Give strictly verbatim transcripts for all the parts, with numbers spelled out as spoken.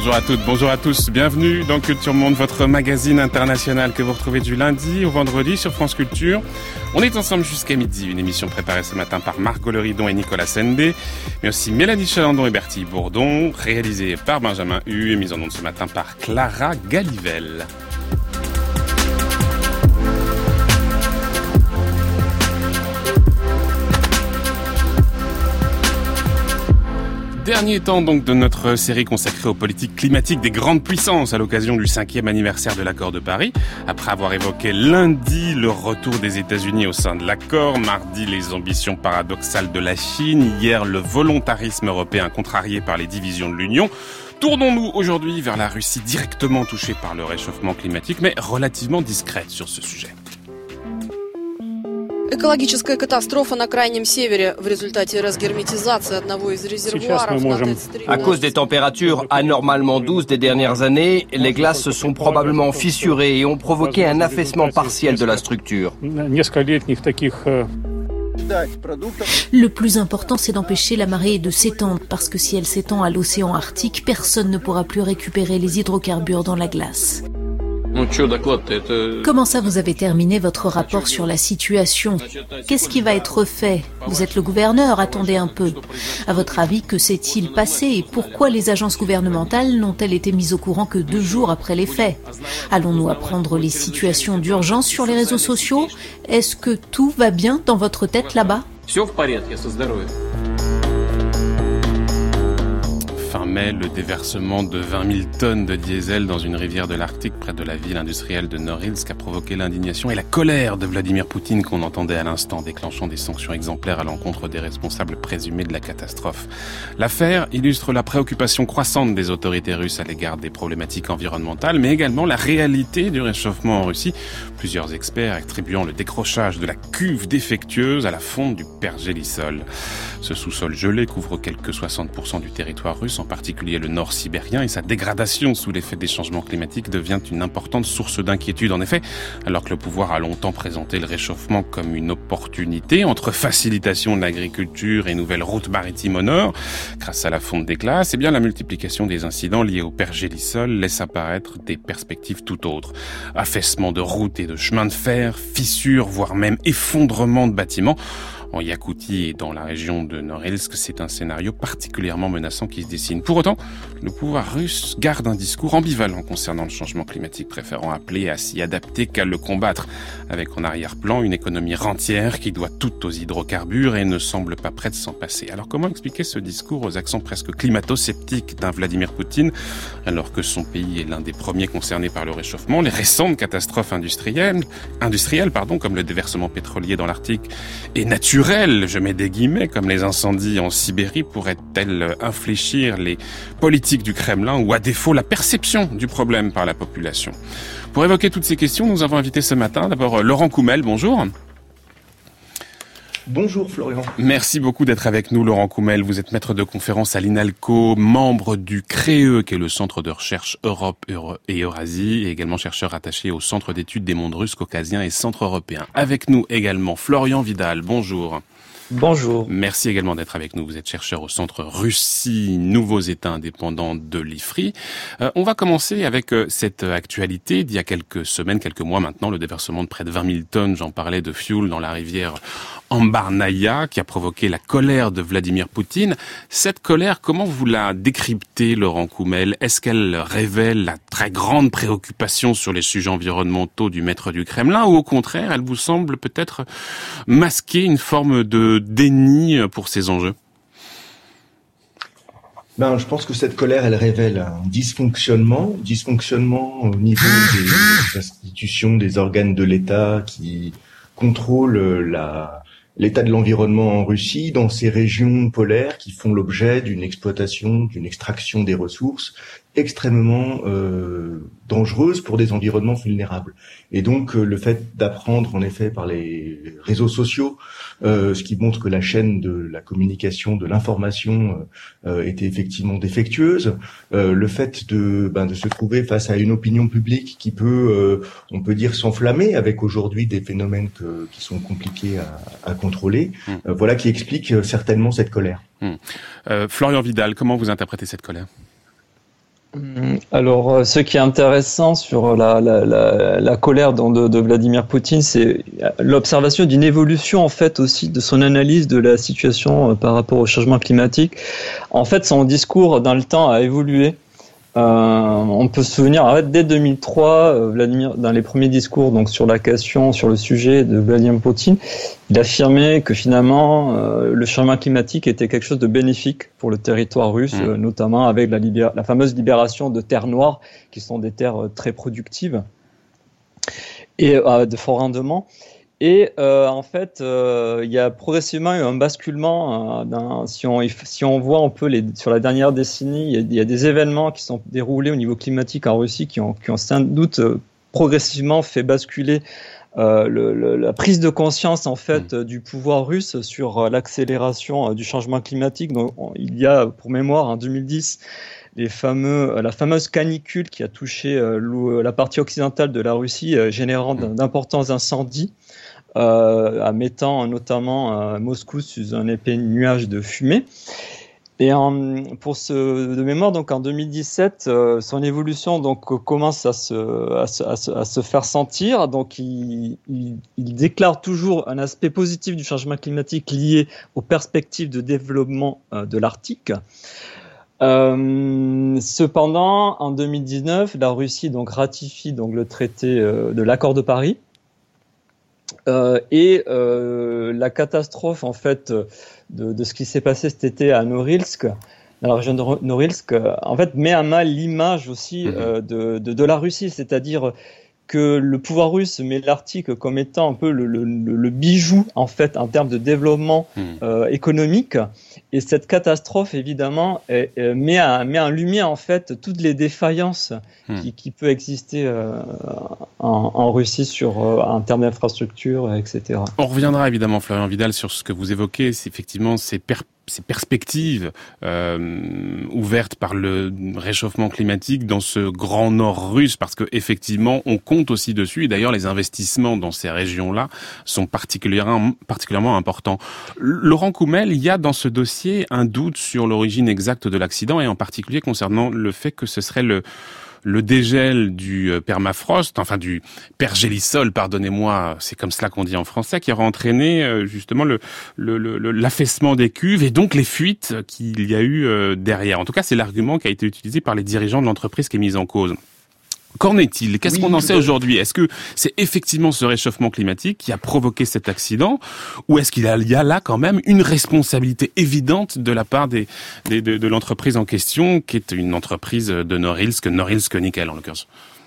Bonjour à toutes, bonjour à tous. Bienvenue dans Culture Monde, votre magazine international que vous retrouvez du lundi au vendredi sur France Culture. On est ensemble jusqu'à midi, une émission préparée ce matin par Margot Leridon et Nicolas Sendé, mais aussi Mélanie Chalandon et Bertie Bourdon, réalisée par Benjamin Hu et mise en onde ce matin par Clara Galivelle. Dernier temps donc de notre série consacrée aux politiques climatiques des grandes puissances à l'occasion du cinquième anniversaire de l'accord de Paris. Après avoir évoqué lundi le retour des États-Unis au sein de l'accord, mardi les ambitions paradoxales de la Chine, hier le volontarisme européen contrarié par les divisions de l'Union, tournons-nous aujourd'hui vers la Russie directement touchée par le réchauffement climatique mais relativement discrète sur ce sujet. Экологическая катастрофа на крайнем севере в результате разгерметизации одного из резервуаров. À cause des températures anormalement douces des dernières années, les glaces se sont probablement fissurées et ont provoqué un affaissement partiel de la structure. Le plus important, c'est d'empêcher la marée de s'étendre, parce que si elle s'étend à l'océan Arctique, personne ne pourra plus récupérer les hydrocarbures dans la glace. Comment ça, vous avez terminé votre rapport sur la situation? Qu'est-ce qui va être fait? Vous êtes le gouverneur, attendez un peu. À votre avis, que s'est-il passé et pourquoi les agences gouvernementales n'ont-elles été mises au courant que deux jours après les faits? Allons-nous apprendre les situations d'urgence sur les réseaux sociaux? Est-ce que tout va bien dans votre tête là-bas? Fin mai, le déversement de vingt mille tonnes de diesel dans une rivière de l'Arctique près de la ville industrielle de Norilsk a provoqué l'indignation et la colère de Vladimir Poutine qu'on entendait à l'instant, déclenchant des sanctions exemplaires à l'encontre des responsables présumés de la catastrophe. L'affaire illustre la préoccupation croissante des autorités russes à l'égard des problématiques environnementales, mais également la réalité du réchauffement en Russie. Plusieurs experts attribuant le décrochage de la cuve défectueuse à la fonte du pergélisol. Ce sous-sol gelé couvre quelques soixante pour cent du territoire russe, en particulier le nord sibérien, et sa dégradation sous l'effet des changements climatiques devient une importante source d'inquiétude. En effet, alors que le pouvoir a longtemps présenté le réchauffement comme une opportunité entre facilitation de l'agriculture et nouvelles routes maritimes au nord, grâce à la fonte des glaces, eh bien la multiplication des incidents liés au pergélisol laisse apparaître des perspectives tout autres. Affaissement de routes et de chemins de fer, fissures, voire même effondrement de bâtiments. En Yakoutie et dans la région de Norilsk, c'est un scénario particulièrement menaçant qui se dessine. Pour autant, le pouvoir russe garde un discours ambivalent concernant le changement climatique, préférant appeler à s'y adapter qu'à le combattre, avec en arrière-plan une économie rentière qui doit tout aux hydrocarbures et ne semble pas prête de s'en passer. Alors comment expliquer ce discours aux accents presque climato-sceptiques d'un Vladimir Poutine, alors que son pays est l'un des premiers concernés par le réchauffement? Les récentes catastrophes industrielles, industrielles pardon, comme le déversement pétrolier dans l'Arctique, et naturelles, je mets des guillemets, comme les incendies en Sibérie, pourraient-elles infléchir les politiques du Kremlin ou à défaut la perception du problème par la population? Pour évoquer toutes ces questions, nous avons invité ce matin d'abord Laurent Koumel, bonjour. Bonjour Florian. Merci beaucoup d'être avec nous Laurent Koumel. Vous êtes maître de conférence à l'INALCO, membre du CREE, qui est le Centre de recherche Europe et Eurasie, et également chercheur attaché au Centre d'études des mondes russes, caucasiens et centre-européens. Avec nous également Florian Vidal, bonjour. Bonjour. Merci également d'être avec nous. Vous êtes chercheur au Centre Russie, Nouveaux États indépendants de l'I F R I. Euh, on va commencer avec euh, cette actualité d'il y a quelques semaines, quelques mois maintenant, le déversement de près de vingt mille tonnes, j'en parlais, de fioul dans la rivière Ambarnaya, qui a provoqué la colère de Vladimir Poutine. Cette colère, comment vous la décryptez, Laurent Koumel? Est-ce qu'elle révèle la très grande préoccupation sur les sujets environnementaux du maître du Kremlin, ou au contraire, elle vous semble peut-être masquer une forme de déni pour ces enjeux? Ben, je pense que cette colère, elle révèle un dysfonctionnement, dysfonctionnement au niveau des institutions, des organes de l'État qui contrôlent la, l'état de l'environnement en Russie, dans ces régions polaires qui font l'objet d'une exploitation, d'une extraction des ressources extrêmement euh, dangereuse pour des environnements vulnérables. Et donc euh, le fait d'apprendre en effet par les réseaux sociaux, euh, ce qui montre que la chaîne de la communication, de l'information euh, était effectivement défectueuse, euh, le fait de, ben, de se trouver face à une opinion publique qui peut, euh, on peut dire, s'enflammer avec aujourd'hui des phénomènes que, qui sont compliqués à, à contrôler, mmh. euh, voilà qui explique certainement cette colère. Mmh. Euh, Florian Vidal, comment vous interprétez cette colère ? Alors, ce qui est intéressant sur la, la, la, la colère de, de Vladimir Poutine, c'est l'observation d'une évolution, en fait, aussi de son analyse de la situation par rapport au changement climatique. En fait, son discours, dans le temps, a évolué. Euh, on peut se souvenir, en fait, dès deux mille trois, Vladimir, dans les premiers discours, donc sur la question, sur le sujet de Vladimir Poutine, il affirmait que finalement, euh, le changement climatique était quelque chose de bénéfique pour le territoire russe, mmh. euh, notamment avec la, libéra- la fameuse libération de terres noires, qui sont des terres très productives et euh, de fort rendement. Et euh, en fait, euh, il y a progressivement eu un basculement. Euh, dans, si, on, si on voit un peu les, sur la dernière décennie, il y, a, il y a des événements qui sont déroulés au niveau climatique en Russie qui ont, qui ont sans doute euh, progressivement fait basculer euh, le, le, la prise de conscience en fait mmh. du pouvoir russe sur euh, l'accélération euh, du changement climatique. Donc, on, il y a, pour mémoire, en deux mille dix, les fameux, la fameuse canicule qui a touché euh, la partie occidentale de la Russie, euh, générant d'importants incendies. Euh, en mettant notamment euh, Moscou sous un épais nuage de fumée. Et en, pour ce de mémoire, donc en deux mille dix-sept, euh, son évolution donc commence à se, à se, à se, à se faire sentir. Donc il, il, il déclare toujours un aspect positif du changement climatique lié aux perspectives de développement euh, de l'Arctique. Euh, cependant, en deux mille dix-neuf, la Russie donc ratifie donc le traité euh, de l'accord de Paris. Euh, et euh, la catastrophe en fait de, de ce qui s'est passé cet été à Norilsk, dans la région de Norilsk, en fait met à mal l'image aussi euh, de, de, de la Russie, c'est-à-dire que le pouvoir russe met l'Arctique comme étant un peu le, le, le bijou en fait en termes de développement euh, économique. Et cette catastrophe évidemment est, est, met, à, met en lumière en fait toutes les défaillances qui, qui peuvent exister euh, en, en Russie sur euh, en termes d'infrastructure, et cetera. On reviendra évidemment, Florian Vidal, sur ce que vous évoquez, c'est effectivement ces per- ces perspectives euh, ouvertes par le réchauffement climatique dans ce grand nord russe, parce que effectivement on compte aussi dessus, et d'ailleurs les investissements dans ces régions-là sont particulièrement, particulièrement importants. Laurent Koumel, il y a dans ce dossier un doute sur l'origine exacte de l'accident, et en particulier concernant le fait que ce serait le le dégel du permafrost, enfin du pergélisol, pardonnez-moi, c'est comme cela qu'on dit en français, qui aurait entraîné justement le, le, le, l'affaissement des cuves et donc les fuites qu'il y a eu derrière. En tout cas, c'est l'argument qui a été utilisé par les dirigeants de l'entreprise qui est mise en cause. Qu'en est-il ? Qu'est-ce oui, qu'on en sait aujourd'hui ? Est-ce que c'est effectivement ce réchauffement climatique qui a provoqué cet accident, ou est-ce qu'il y a là quand même une responsabilité évidente de la part des, des de, de l'entreprise en question, qui est une entreprise de Norilsk, Norilsk Nickel en l'occurrence ?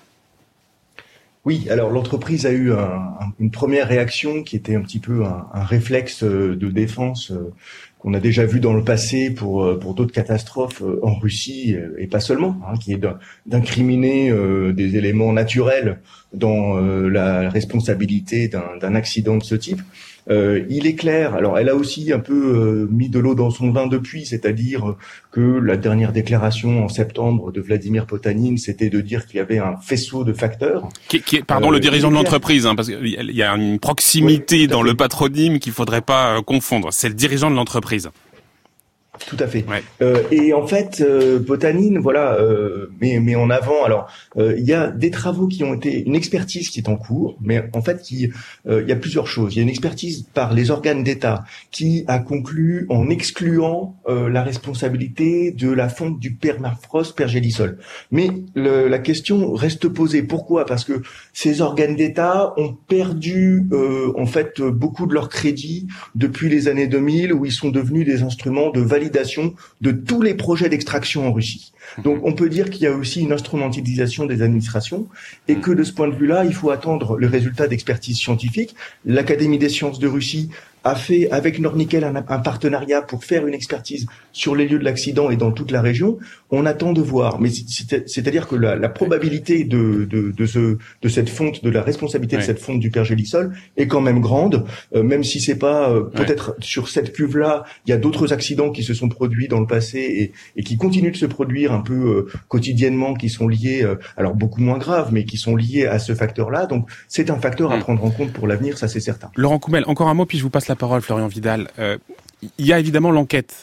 Oui, alors l'entreprise a eu un, un, une première réaction qui était un petit peu un, un réflexe de défense qu'on a déjà vu dans le passé pour pour d'autres catastrophes en Russie et pas seulement, hein, qui est d'incriminer euh, des éléments naturels dans euh, la responsabilité d'un, d'un accident de ce type. Euh, il est clair, alors elle a aussi un peu euh, mis de l'eau dans son vin depuis, c'est-à-dire que la dernière déclaration en septembre de Vladimir Potanin, c'était de dire qu'il y avait un faisceau de facteurs. Qui, qui est, pardon, euh, le dirigeant de l'entreprise, hein, parce qu'il y a une proximité oui, dans le patronyme qu'il faudrait pas euh, confondre. C'est le dirigeant de l'entreprise. Tout à fait. Ouais. Euh, et en fait, euh, Potanin, voilà, euh, met, met en avant. Alors, euh, il y a des travaux qui ont été, une expertise qui est en cours, mais en fait, qui, euh, il y a plusieurs choses. Il y a une expertise par les organes d'État qui a conclu en excluant euh, la responsabilité de la fonte du permafrost pergélisol. Mais le, la question reste posée. Pourquoi ? Parce que ces organes d'État ont perdu, euh, en fait, beaucoup de leur crédit depuis les années deux mille, où ils sont devenus des instruments de validation de tous les projets d'extraction en Russie. Donc on peut dire qu'il y a aussi une instrumentalisation des administrations et que de ce point de vue-là, il faut attendre le résultat d'expertise scientifique. L'Académie des sciences de Russie a fait avec Nornickel un, un partenariat pour faire une expertise sur les lieux de l'accident et dans toute la région. On attend de voir, mais c'est, c'est-à-dire que la, la probabilité de, de, de, ce, de cette fonte, de la responsabilité ouais. de cette fonte du pergélisol est quand même grande, euh, même si c'est pas euh, peut-être ouais. sur cette cuve-là, il y a d'autres accidents qui se sont produits dans le passé et, et qui continuent de se produire un peu euh, quotidiennement, qui sont liés, euh, alors beaucoup moins graves, mais qui sont liés à ce facteur-là. Donc c'est un facteur à prendre en compte pour l'avenir, ça c'est certain. Laurent Koumel, encore un mot, puis je vous passe la parole, Florian Vidal. Euh, il y a évidemment l'enquête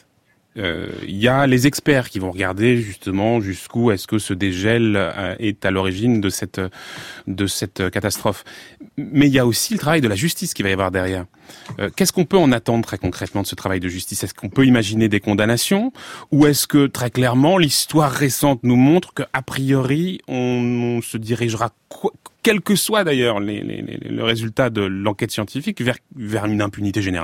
Euh, il y a les experts qui vont regarder justement jusqu'où est-ce que ce dégel euh, est à l'origine de cette de cette catastrophe. Mais il y a aussi le travail de la justice qui va y avoir derrière. Euh, qu'est-ce qu'on peut en attendre très concrètement de ce travail de justice ? Est-ce qu'on peut imaginer des condamnations, ou est-ce que très clairement l'histoire récente nous montre que a priori on, on se dirigera, quoi, quel que soit d'ailleurs les, les, les, le résultat de l'enquête scientifique, vers vers une impunité générale ?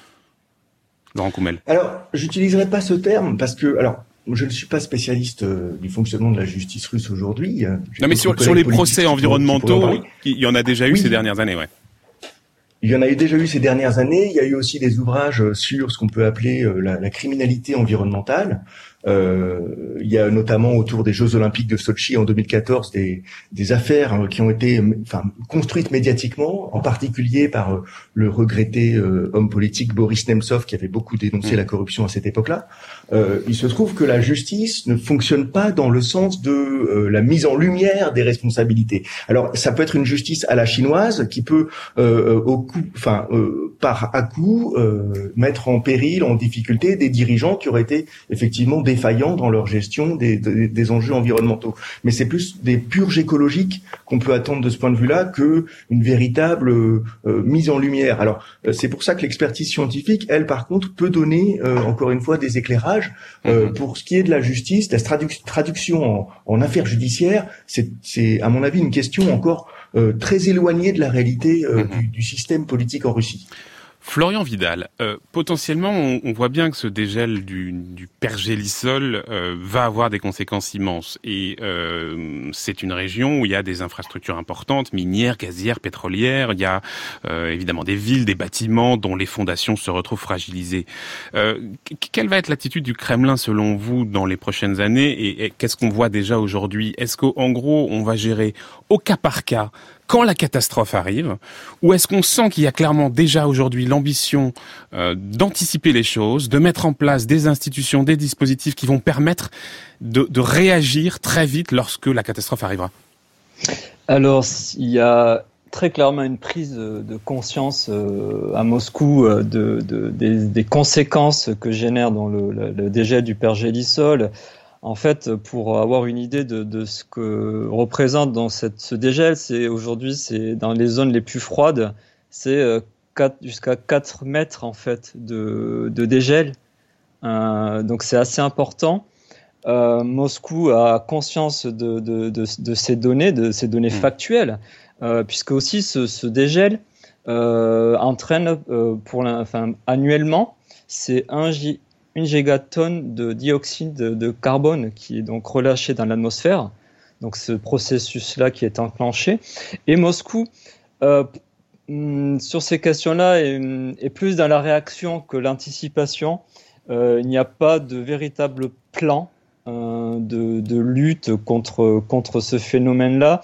Laurent Koumel. Alors, j'utiliserai pas ce terme parce que, alors, je ne suis pas spécialiste euh, du fonctionnement de la justice russe aujourd'hui. J'ai non, mais sur, sur les procès environnementaux, il y en a déjà eu oui. ces dernières années, ouais. Il y en a eu déjà eu ces dernières années. Il y a eu aussi des ouvrages sur ce qu'on peut appeler euh, la, la criminalité environnementale. Euh, il y a notamment autour des Jeux Olympiques de Sotchi en deux mille quatorze des, des affaires hein, qui ont été enfin, construites médiatiquement, en particulier par euh, le regretté euh, homme politique Boris Nemtsov qui avait beaucoup dénoncé mmh. la corruption à cette époque-là. Euh, il se trouve que la justice ne fonctionne pas dans le sens de euh, la mise en lumière des responsabilités. Alors ça peut être une justice à la chinoise qui peut euh, au coup, enfin euh, par à coup euh, mettre en péril, en difficulté des dirigeants qui auraient été effectivement défaillants dans leur gestion des, des, des enjeux environnementaux. Mais c'est plus des purges écologiques qu'on peut attendre de ce point de vue-là que une véritable euh, mise en lumière. Alors euh, c'est pour ça que l'expertise scientifique, elle par contre, peut donner euh, encore une fois des éclairages. Euh, pour ce qui est de la justice, la traduc- traduction en, en affaires judiciaires, c'est, c'est à mon avis une question encore euh, très éloignée de la réalité euh, mm-hmm. du, du système politique en Russie. Florian Vidal, euh, potentiellement, on, on voit bien que ce dégel du, du pergélisol euh, va avoir des conséquences immenses. Et euh, c'est une région où il y a des infrastructures importantes, minières, gazières, pétrolières. Il y a euh, évidemment des villes, des bâtiments dont les fondations se retrouvent fragilisées. Euh, quelle va être l'attitude du Kremlin, selon vous, dans les prochaines années ? Et, et qu'est-ce qu'on voit déjà aujourd'hui ? Est-ce qu'en gros, on va gérer au cas par cas quand la catastrophe arrive, ou est-ce qu'on sent qu'il y a clairement déjà aujourd'hui l'ambition euh, d'anticiper les choses, de mettre en place des institutions, des dispositifs qui vont permettre de, de réagir très vite lorsque la catastrophe arrivera ? Alors, il y a très clairement une prise de conscience euh, à Moscou euh, de, de, des, des conséquences que génère dans le, le, le dégel du pergélisol. En fait, pour avoir une idée de, de ce que représente dans cette, ce dégel, c'est aujourd'hui, c'est dans les zones les plus froides, c'est quatre, jusqu'à quatre mètres en fait de, de dégel. Euh, donc c'est assez important. Euh, Moscou a conscience de, de, de, de ces données, de ces données factuelles, euh, puisque aussi ce, ce dégel euh, entraîne euh, pour la, enfin, annuellement, c'est un J. une gigatonne de dioxyde de carbone qui est donc relâché dans l'atmosphère. Donc ce processus-là qui est enclenché. Et Moscou, euh, sur ces questions-là, est, est plus dans la réaction que l'anticipation. Euh, il n'y a pas de véritable plan euh, de, de lutte contre, contre ce phénomène-là.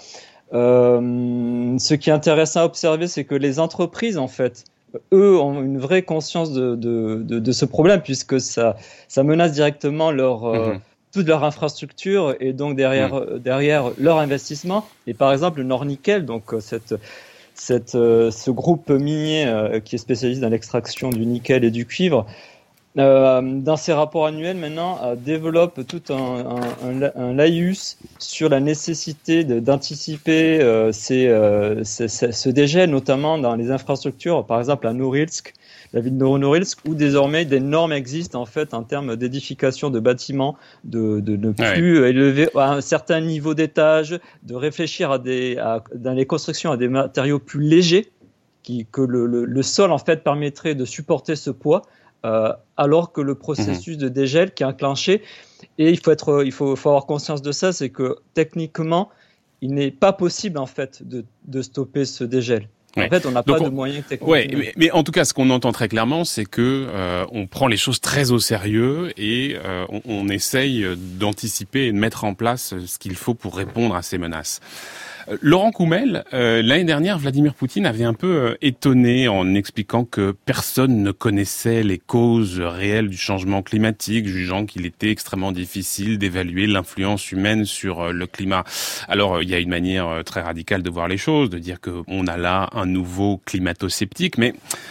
Euh, ce qui est intéressant à observer, c'est que les entreprises, en fait, eux ont une vraie conscience de, de, de, de ce problème, puisque ça, ça menace directement leur, euh, mmh. toute leur infrastructure et donc derrière, mmh. derrière leur investissement. Et par exemple, le Nord-Nickel, donc cette, cette, euh, ce groupe minier euh, qui est spécialisé dans l'extraction du nickel et du cuivre, euh, dans ses rapports annuels maintenant, euh, développe tout un, un, un, un laïus sur la nécessité de, d'anticiper euh, ces, euh, ces, ces, ce dégel, notamment dans les infrastructures, par exemple à Norilsk, la ville de Norilsk, où désormais des normes existent en fait en termes d'édification de bâtiments, de, de ne plus ouais. élever à un certain niveau d'étage, de réfléchir à des, à, dans les constructions à des matériaux plus légers, qui, que le, le, le sol en fait permettrait de supporter ce poids. Euh, alors que le processus mmh. de dégel qui est enclenché, et il faut être, il faut, faut avoir conscience de ça, c'est que techniquement, il n'est pas possible en fait de, de stopper ce dégel. Ouais. En fait, on n'a pas on, de moyens techniques. Ouais, mais, mais en tout cas, ce qu'on entend très clairement, c'est que euh, on prend les choses très au sérieux et euh, on, on essaye d'anticiper et de mettre en place ce qu'il faut pour répondre à ces menaces. Laurent Koumel, euh, l'année dernière, Vladimir Poutine avait un peu euh, étonné en expliquant que personne ne connaissait les causes réelles du changement climatique, jugeant qu'il était extrêmement difficile d'évaluer l'influence humaine sur euh, le climat. Alors, il euh, y a une manière euh, très radicale de voir les choses, de dire qu'on a là un nouveau climato-sceptique, mais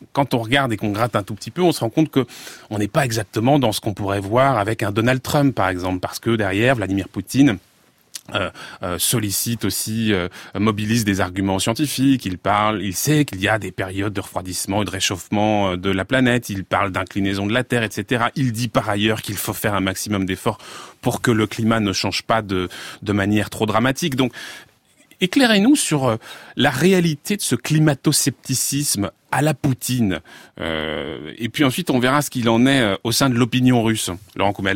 quand on regarde et qu'on gratte un tout petit peu, on se rend compte que on n'est pas exactement dans ce qu'on pourrait voir avec un Donald Trump, par exemple, parce que derrière, Vladimir Poutine Euh, euh, sollicite aussi, euh, mobilise des arguments scientifiques, il parle, il sait qu'il y a des périodes de refroidissement et de réchauffement de la planète, il parle d'inclinaison de la Terre, et cetera. Il dit par ailleurs qu'il faut faire un maximum d'efforts pour que le climat ne change pas de, de manière trop dramatique. Donc, éclairez-nous sur euh, la réalité de ce climato-scepticisme à la Poutine. Euh, et puis ensuite, on verra ce qu'il en est euh, au sein de l'opinion russe. Laurent Koumel.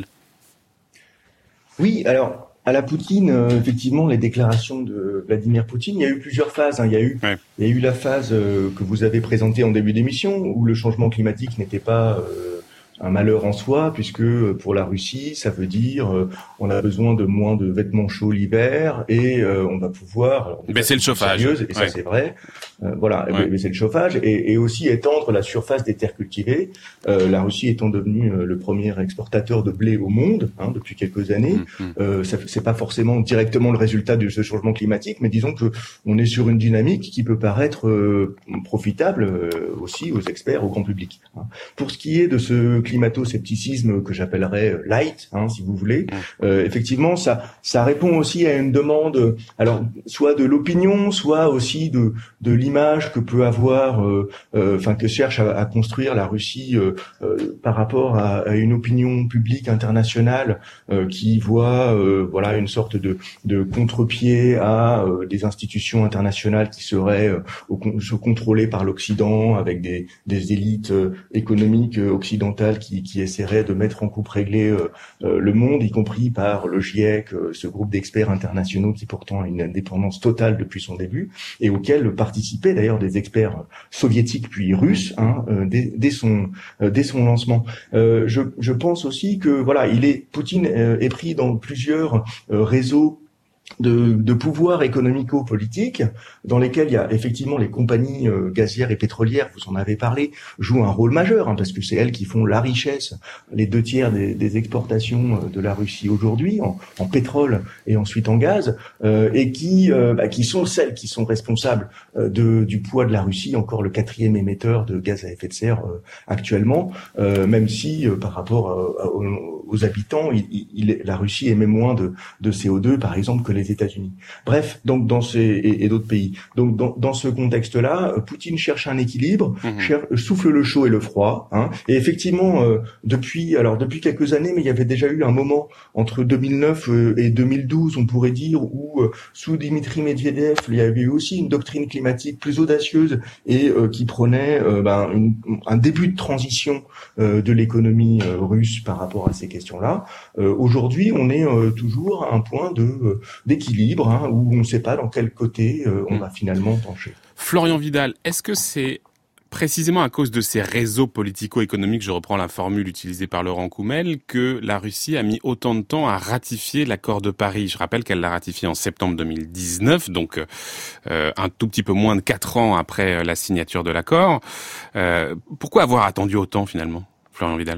Oui, alors... À la Poutine, euh, effectivement, les déclarations de Vladimir Poutine, il y a eu plusieurs phases. Hein. Il y a eu, ouais. il y a eu la phase euh, que vous avez présentée en début d'émission, où le changement climatique n'était pas euh, un malheur en soi, puisque pour la Russie, ça veut dire euh, on a besoin de moins de vêtements chauds l'hiver et euh, on va pouvoir baisser le chauffage. Sérieuse, et ouais. ça c'est vrai. Euh, voilà, ouais. baisser le chauffage et, et aussi étendre la surface des terres cultivées. Euh, la Russie étant devenue euh, le premier exportateur de blé au monde hein, depuis quelques années, mmh. euh, ça, c'est pas forcément directement le résultat de ce changement climatique, mais disons que on est sur une dynamique qui peut paraître euh, profitable euh, aussi aux experts, au grand public. Hein. Pour ce qui est de ce climato-scepticisme que j'appellerais light, hein, si vous voulez, euh, effectivement, ça, ça répond aussi à une demande, alors soit de l'opinion, soit aussi de, de l'image que peut avoir, euh, euh, enfin que cherche à, à construire la Russie euh, euh, par rapport à, à une opinion publique internationale euh, qui voit, euh, voilà, une sorte de, de contre-pied à euh, des institutions internationales qui seraient euh, au, contrôlées par l'Occident avec des, des élites euh, économiques euh, occidentales qui, qui essaieraient de mettre en coupe réglée euh, euh, le monde, y compris par le GIEC, euh, ce groupe d'experts internationaux qui pourtant a une indépendance totale depuis son début et auquel participaient d'ailleurs des experts soviétiques puis russes hein, euh, dès, dès son euh, dès son lancement. Euh, je, je pense aussi que voilà, il est Poutine euh, est pris dans plusieurs euh, réseaux de, de pouvoir économico-politique dans lesquels il y a effectivement les compagnies euh, gazières et pétrolières, vous en avez parlé, jouent un rôle majeur hein, parce que c'est elles qui font la richesse, les deux tiers des, des exportations de la Russie aujourd'hui en, en pétrole et ensuite en gaz euh, et qui euh, bah, qui sont celles qui sont responsables euh, de du poids de la Russie, encore le quatrième émetteur de gaz à effet de serre euh, actuellement, euh, même si euh, par rapport euh, aux, aux habitants, il, il, la Russie émet moins de, de C O deux par exemple que les États-Unis. Bref, donc dans ces et, et d'autres pays. Donc dans, dans ce contexte-là, Poutine cherche un équilibre, mmh. cherche, souffle le chaud et le froid. Hein, et effectivement, euh, depuis alors depuis quelques années, mais il y avait déjà eu un moment entre deux mille neuf euh, et deux mille douze, on pourrait dire, où euh, sous Dimitri Medvedev, il y avait eu aussi une doctrine climatique plus audacieuse et euh, qui prenait euh, ben, une, un début de transition euh, de l'économie euh, russe par rapport à ces questions-là. Euh, aujourd'hui, on est euh, toujours à un point de euh, d'équilibre, hein, où on ne sait pas dans quel côté euh, on va finalement pencher. Florian Vidal, est-ce que c'est précisément à cause de ces réseaux politico-économiques, je reprends la formule utilisée par Laurent Koumel, que la Russie a mis autant de temps à ratifier l'accord de Paris? Je rappelle qu'elle l'a ratifié en septembre deux mille dix-neuf, donc euh, un tout petit peu moins de quatre ans après la signature de l'accord. Euh, pourquoi avoir attendu autant finalement, Florian Vidal?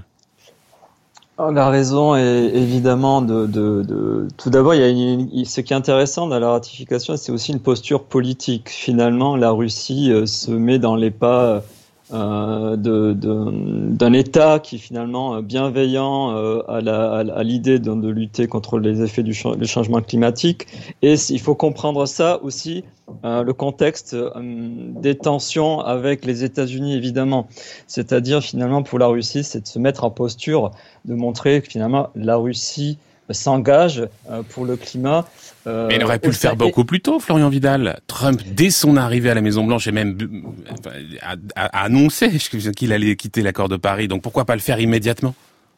Alors, la raison est évidemment de, de, de... tout d'abord, il y a une... ce qui est intéressant dans la ratification, c'est aussi une posture politique. Finalement, la Russie euh, se met dans les pas euh, de, de, d'un État qui finalement bienveillant euh, à, la, à l'idée de, de lutter contre les effets du ch- du changement climatique. Et il faut comprendre ça aussi. Euh, le contexte euh, des tensions avec les États-Unis, évidemment. C'est-à-dire, finalement, pour la Russie, c'est de se mettre en posture, de montrer que, finalement, la Russie s'engage euh, pour le climat. Euh, Mais il aurait pu le faire et... beaucoup plus tôt, Florian Vidal. Trump, dès son arrivée à la Maison-Blanche, et même a, a, a annoncé qu'il allait quitter l'accord de Paris. Donc, pourquoi pas le faire immédiatement ?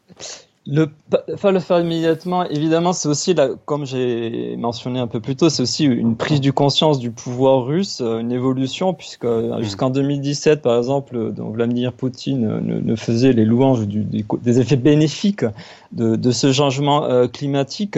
Le, enfin, le faire immédiatement, évidemment, c'est aussi, la, comme j'ai mentionné un peu plus tôt, c'est aussi une prise du conscience du pouvoir russe, une évolution, puisque jusqu'en deux mille dix-sept, par exemple, donc Vladimir Poutine ne, ne faisait les louanges du, des, des effets bénéfiques de, de ce changement euh, climatique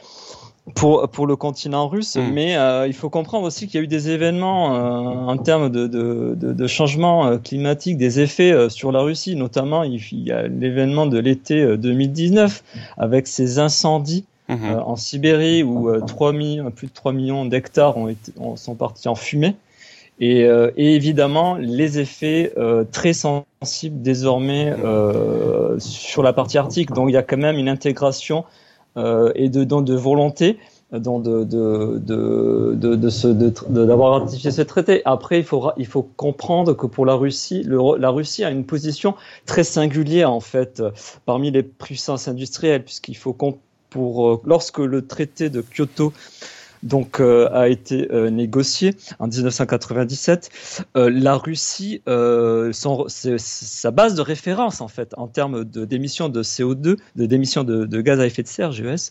pour pour le continent russe, mmh. mais euh, il faut comprendre aussi qu'il y a eu des événements euh, en termes de de de, de changement euh, climatique, des effets euh, sur la Russie, notamment il, il y a l'événement de l'été euh, deux mille dix-neuf avec ces incendies mmh. euh, en Sibérie où euh, trois millions, plus de trois millions d'hectares ont été ont, sont partis en fumée. Et, euh, et évidemment, les effets euh, très sensibles désormais euh, sur la partie arctique. Donc, il y a quand même une intégration euh, et de, de, de volonté donc de, de, de, de, de, ce, de, de, d'avoir ratifié ce traité. Après, il faut, il faut comprendre que pour la Russie, le, la Russie a une position très singulière, en fait, parmi les puissances industrielles, puisqu'il faut qu'on, pour, lorsque le traité de Kyoto donc euh, a été euh, négocié en dix-neuf cent quatre-vingt-dix-sept, euh, la Russie, euh, son, c'est, c'est sa base de référence en fait en termes de d'émissions de C O deux, de d'émissions de, de gaz à effet de serre, G E S.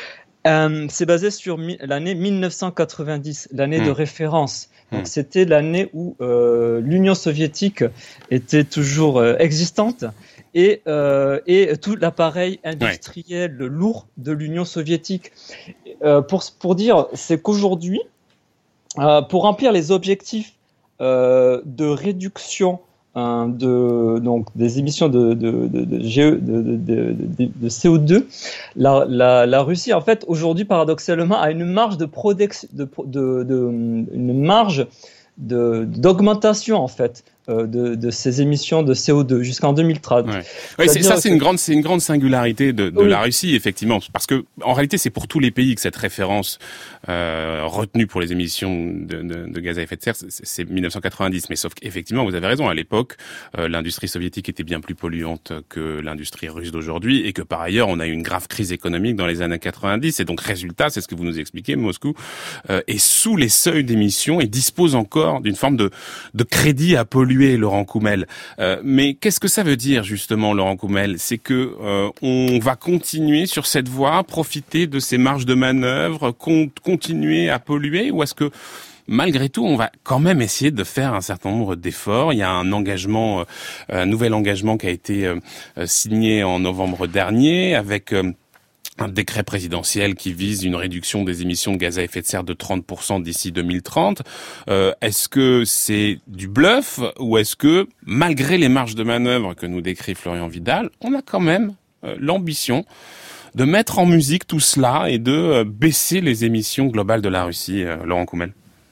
Euh, c'est basé sur mi- l'année dix-neuf cent quatre-vingt-dix, l'année mmh. de référence. Donc mmh. c'était l'année où euh, l'Union soviétique était toujours euh, existante. Et, euh, et tout l'appareil industriel ouais. lourd de l'Union soviétique. Euh, pour, pour dire, c'est qu'aujourd'hui, euh, pour remplir les objectifs euh, de réduction hein, de, donc, des émissions de, de, de, de, G E, de, de, de, de, de C O deux, la, la, la Russie, en fait, aujourd'hui, paradoxalement, a une marge de, prodex, de, de, de une marge de, d'augmentation, en fait. De, de ces émissions de C O deux jusqu'en deux mille trente. Ouais. Ouais, c'est, ça, c'est que... une grande, c'est une grande singularité de, de oui. la Russie, effectivement, parce que en réalité, c'est pour tous les pays que cette référence euh, retenue pour les émissions de, de, de gaz à effet de serre, c'est, c'est dix-neuf cent quatre-vingt-dix. Mais sauf qu'effectivement, vous avez raison. À l'époque, euh, l'industrie soviétique était bien plus polluante que l'industrie russe d'aujourd'hui, et que par ailleurs, on a eu une grave crise économique dans les années quatre-vingt-dix. Et donc, résultat, c'est ce que vous nous expliquez, Moscou euh, est sous les seuils d'émissions et dispose encore d'une forme de, de crédit à polluer. Laurent Koumel. Euh, mais qu'est-ce que ça veut dire justement, Laurent Koumel ? C'est que euh, on va continuer sur cette voie, profiter de ces marges de manœuvre, con- continuer à polluer, ou est-ce que malgré tout, on va quand même essayer de faire un certain nombre d'efforts. Il y a un engagement, euh, un nouvel engagement qui a été euh, signé en novembre dernier avec euh, un décret présidentiel qui vise une réduction des émissions de gaz à effet de serre de trente pour cent d'ici deux mille trente. Euh, est-ce que c'est du bluff ou est-ce que, malgré les marges de manœuvre que nous décrit Florian Vidal, on a quand même euh, l'ambition de mettre en musique tout cela et de euh, baisser les émissions globales de la Russie, euh, Laurent Koumel ?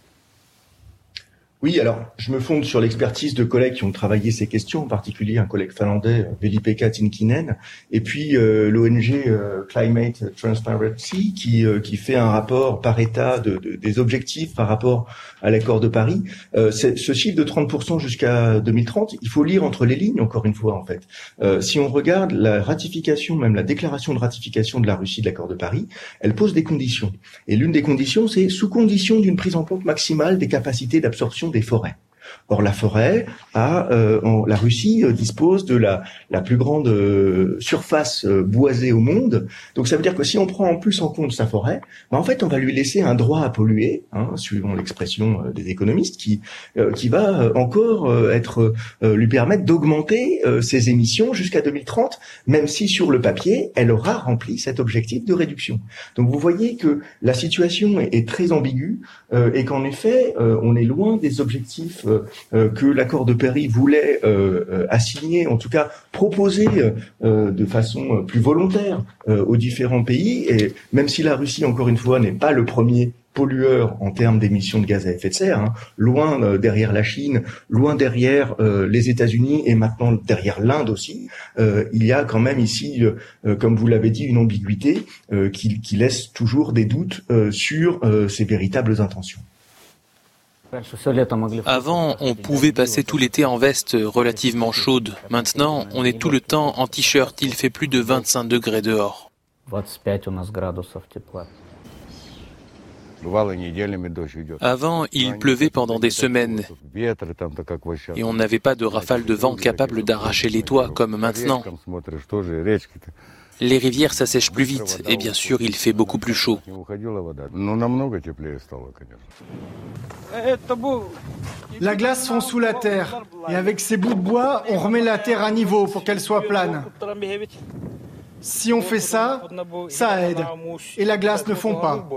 Oui, alors je me fonde sur l'expertise de collègues qui ont travaillé ces questions, en particulier un collègue finlandais, Veli-Pekka Tinkinen, et puis euh, l'O N G euh, Climate Transparency qui euh, qui fait un rapport par État de, de, des objectifs par rapport à l'accord de Paris. Euh, c'est, ce chiffre de trente pour cent jusqu'à deux mille trente, il faut lire entre les lignes, encore une fois, en fait. Euh, si on regarde la ratification, même la déclaration de ratification de la Russie de l'accord de Paris, elle pose des conditions. Et l'une des conditions, c'est sous condition d'une prise en compte maximale des capacités d'absorption des forêts. Or, la forêt, a, euh, en, la Russie euh, dispose de la, la plus grande euh, surface euh, boisée au monde. Donc, ça veut dire que si on prend en plus en compte sa forêt, bah, en fait, on va lui laisser un droit à polluer, hein, suivant l'expression euh, des économistes, qui euh, qui va euh, encore euh, être euh, lui permettre d'augmenter euh, ses émissions jusqu'à deux mille trente, même si sur le papier, elle aura rempli cet objectif de réduction. Donc, vous voyez que la situation est, est très ambiguë euh, et qu'en effet, euh, on est loin des objectifs euh, Euh, que l'accord de Paris voulait euh, euh, assigner, en tout cas proposer euh, de façon plus volontaire euh, aux différents pays. Et même si la Russie, encore une fois, n'est pas le premier pollueur en termes d'émissions de gaz à effet de serre, hein, loin euh, derrière la Chine, loin derrière euh, les États-Unis et maintenant derrière l'Inde aussi, euh, il y a quand même ici, euh, comme vous l'avez dit, une ambiguïté euh, qui, qui laisse toujours des doutes euh, sur euh, ses véritables intentions. Avant, on pouvait passer tout l'été en veste relativement chaude. Maintenant, on est tout le temps en t-shirt. Il fait plus de vingt-cinq degrés dehors. Avant, il pleuvait pendant des semaines et on n'avait pas de rafales de vent capables d'arracher les toits comme maintenant. Les rivières s'assèchent plus vite et bien sûr, il fait beaucoup plus chaud. La glace fond sous la terre et avec ces bouts de bois, on remet la terre à niveau pour qu'elle soit plane. Si on fait ça, ça aide et la glace ne fond pas.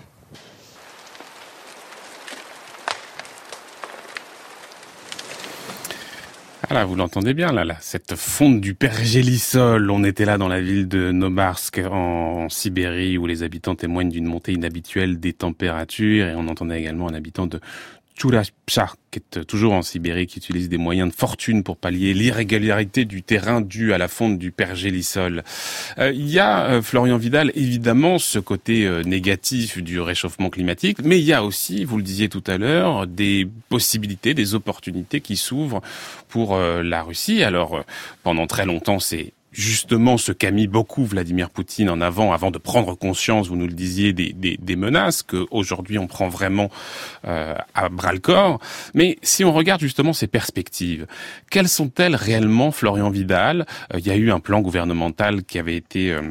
Voilà, vous l'entendez bien, là, là, cette fonte du pergélisol. On était là dans la ville de Nobarsk, en, en Sibérie, où les habitants témoignent d'une montée inhabituelle des températures, et on entendait également un habitant de Tchourapcha, qui est toujours en Sibérie, qui utilise des moyens de fortune pour pallier l'irrégularité du terrain due à la fonte du pergélisol. Euh, il y a, euh, Florian Vidal, évidemment ce côté euh, négatif du réchauffement climatique, mais il y a aussi, vous le disiez tout à l'heure, des possibilités, des opportunités qui s'ouvrent pour euh, la Russie. Alors, euh, pendant très longtemps, c'est justement ce qu'a mis beaucoup Vladimir Poutine en avant, avant de prendre conscience, vous nous le disiez, des, des, des menaces qu'aujourd'hui on prend vraiment euh, à bras-le-corps. Mais si on regarde justement ces perspectives, quelles sont-elles réellement, Florian Vidal ? euh, Il y a eu un plan gouvernemental qui avait été euh,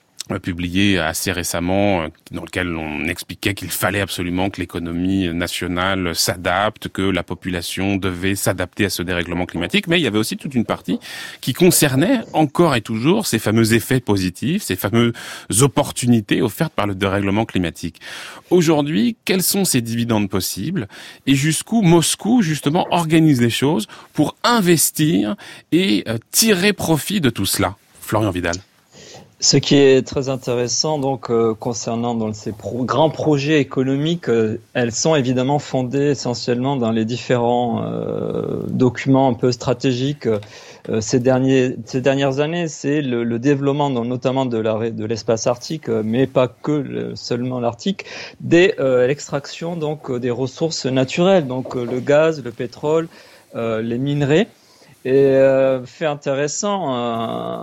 publié assez récemment, dans lequel on expliquait qu'il fallait absolument que l'économie nationale s'adapte, que la population devait s'adapter à ce dérèglement climatique, mais il y avait aussi toute une partie qui concernait encore et toujours ces fameux effets positifs, ces fameuses opportunités offertes par le dérèglement climatique. Aujourd'hui, quels sont ces dividendes possibles et jusqu'où Moscou, justement, organise les choses pour investir et euh, tirer profit de tout cela ? Florian Vidal. Ce qui est très intéressant donc euh, concernant dans ces pro- grands projets économiques, euh, elles sont évidemment fondées essentiellement dans les différents euh, documents un peu stratégiques euh, ces derniers ces dernières années. C'est le, le développement donc, notamment de la de l'espace arctique, euh, mais pas que le, seulement l'Arctique, des euh, l'extraction donc euh, des ressources naturelles, donc euh, le gaz, le pétrole, euh, les minerais. Et euh, fait intéressant, euh,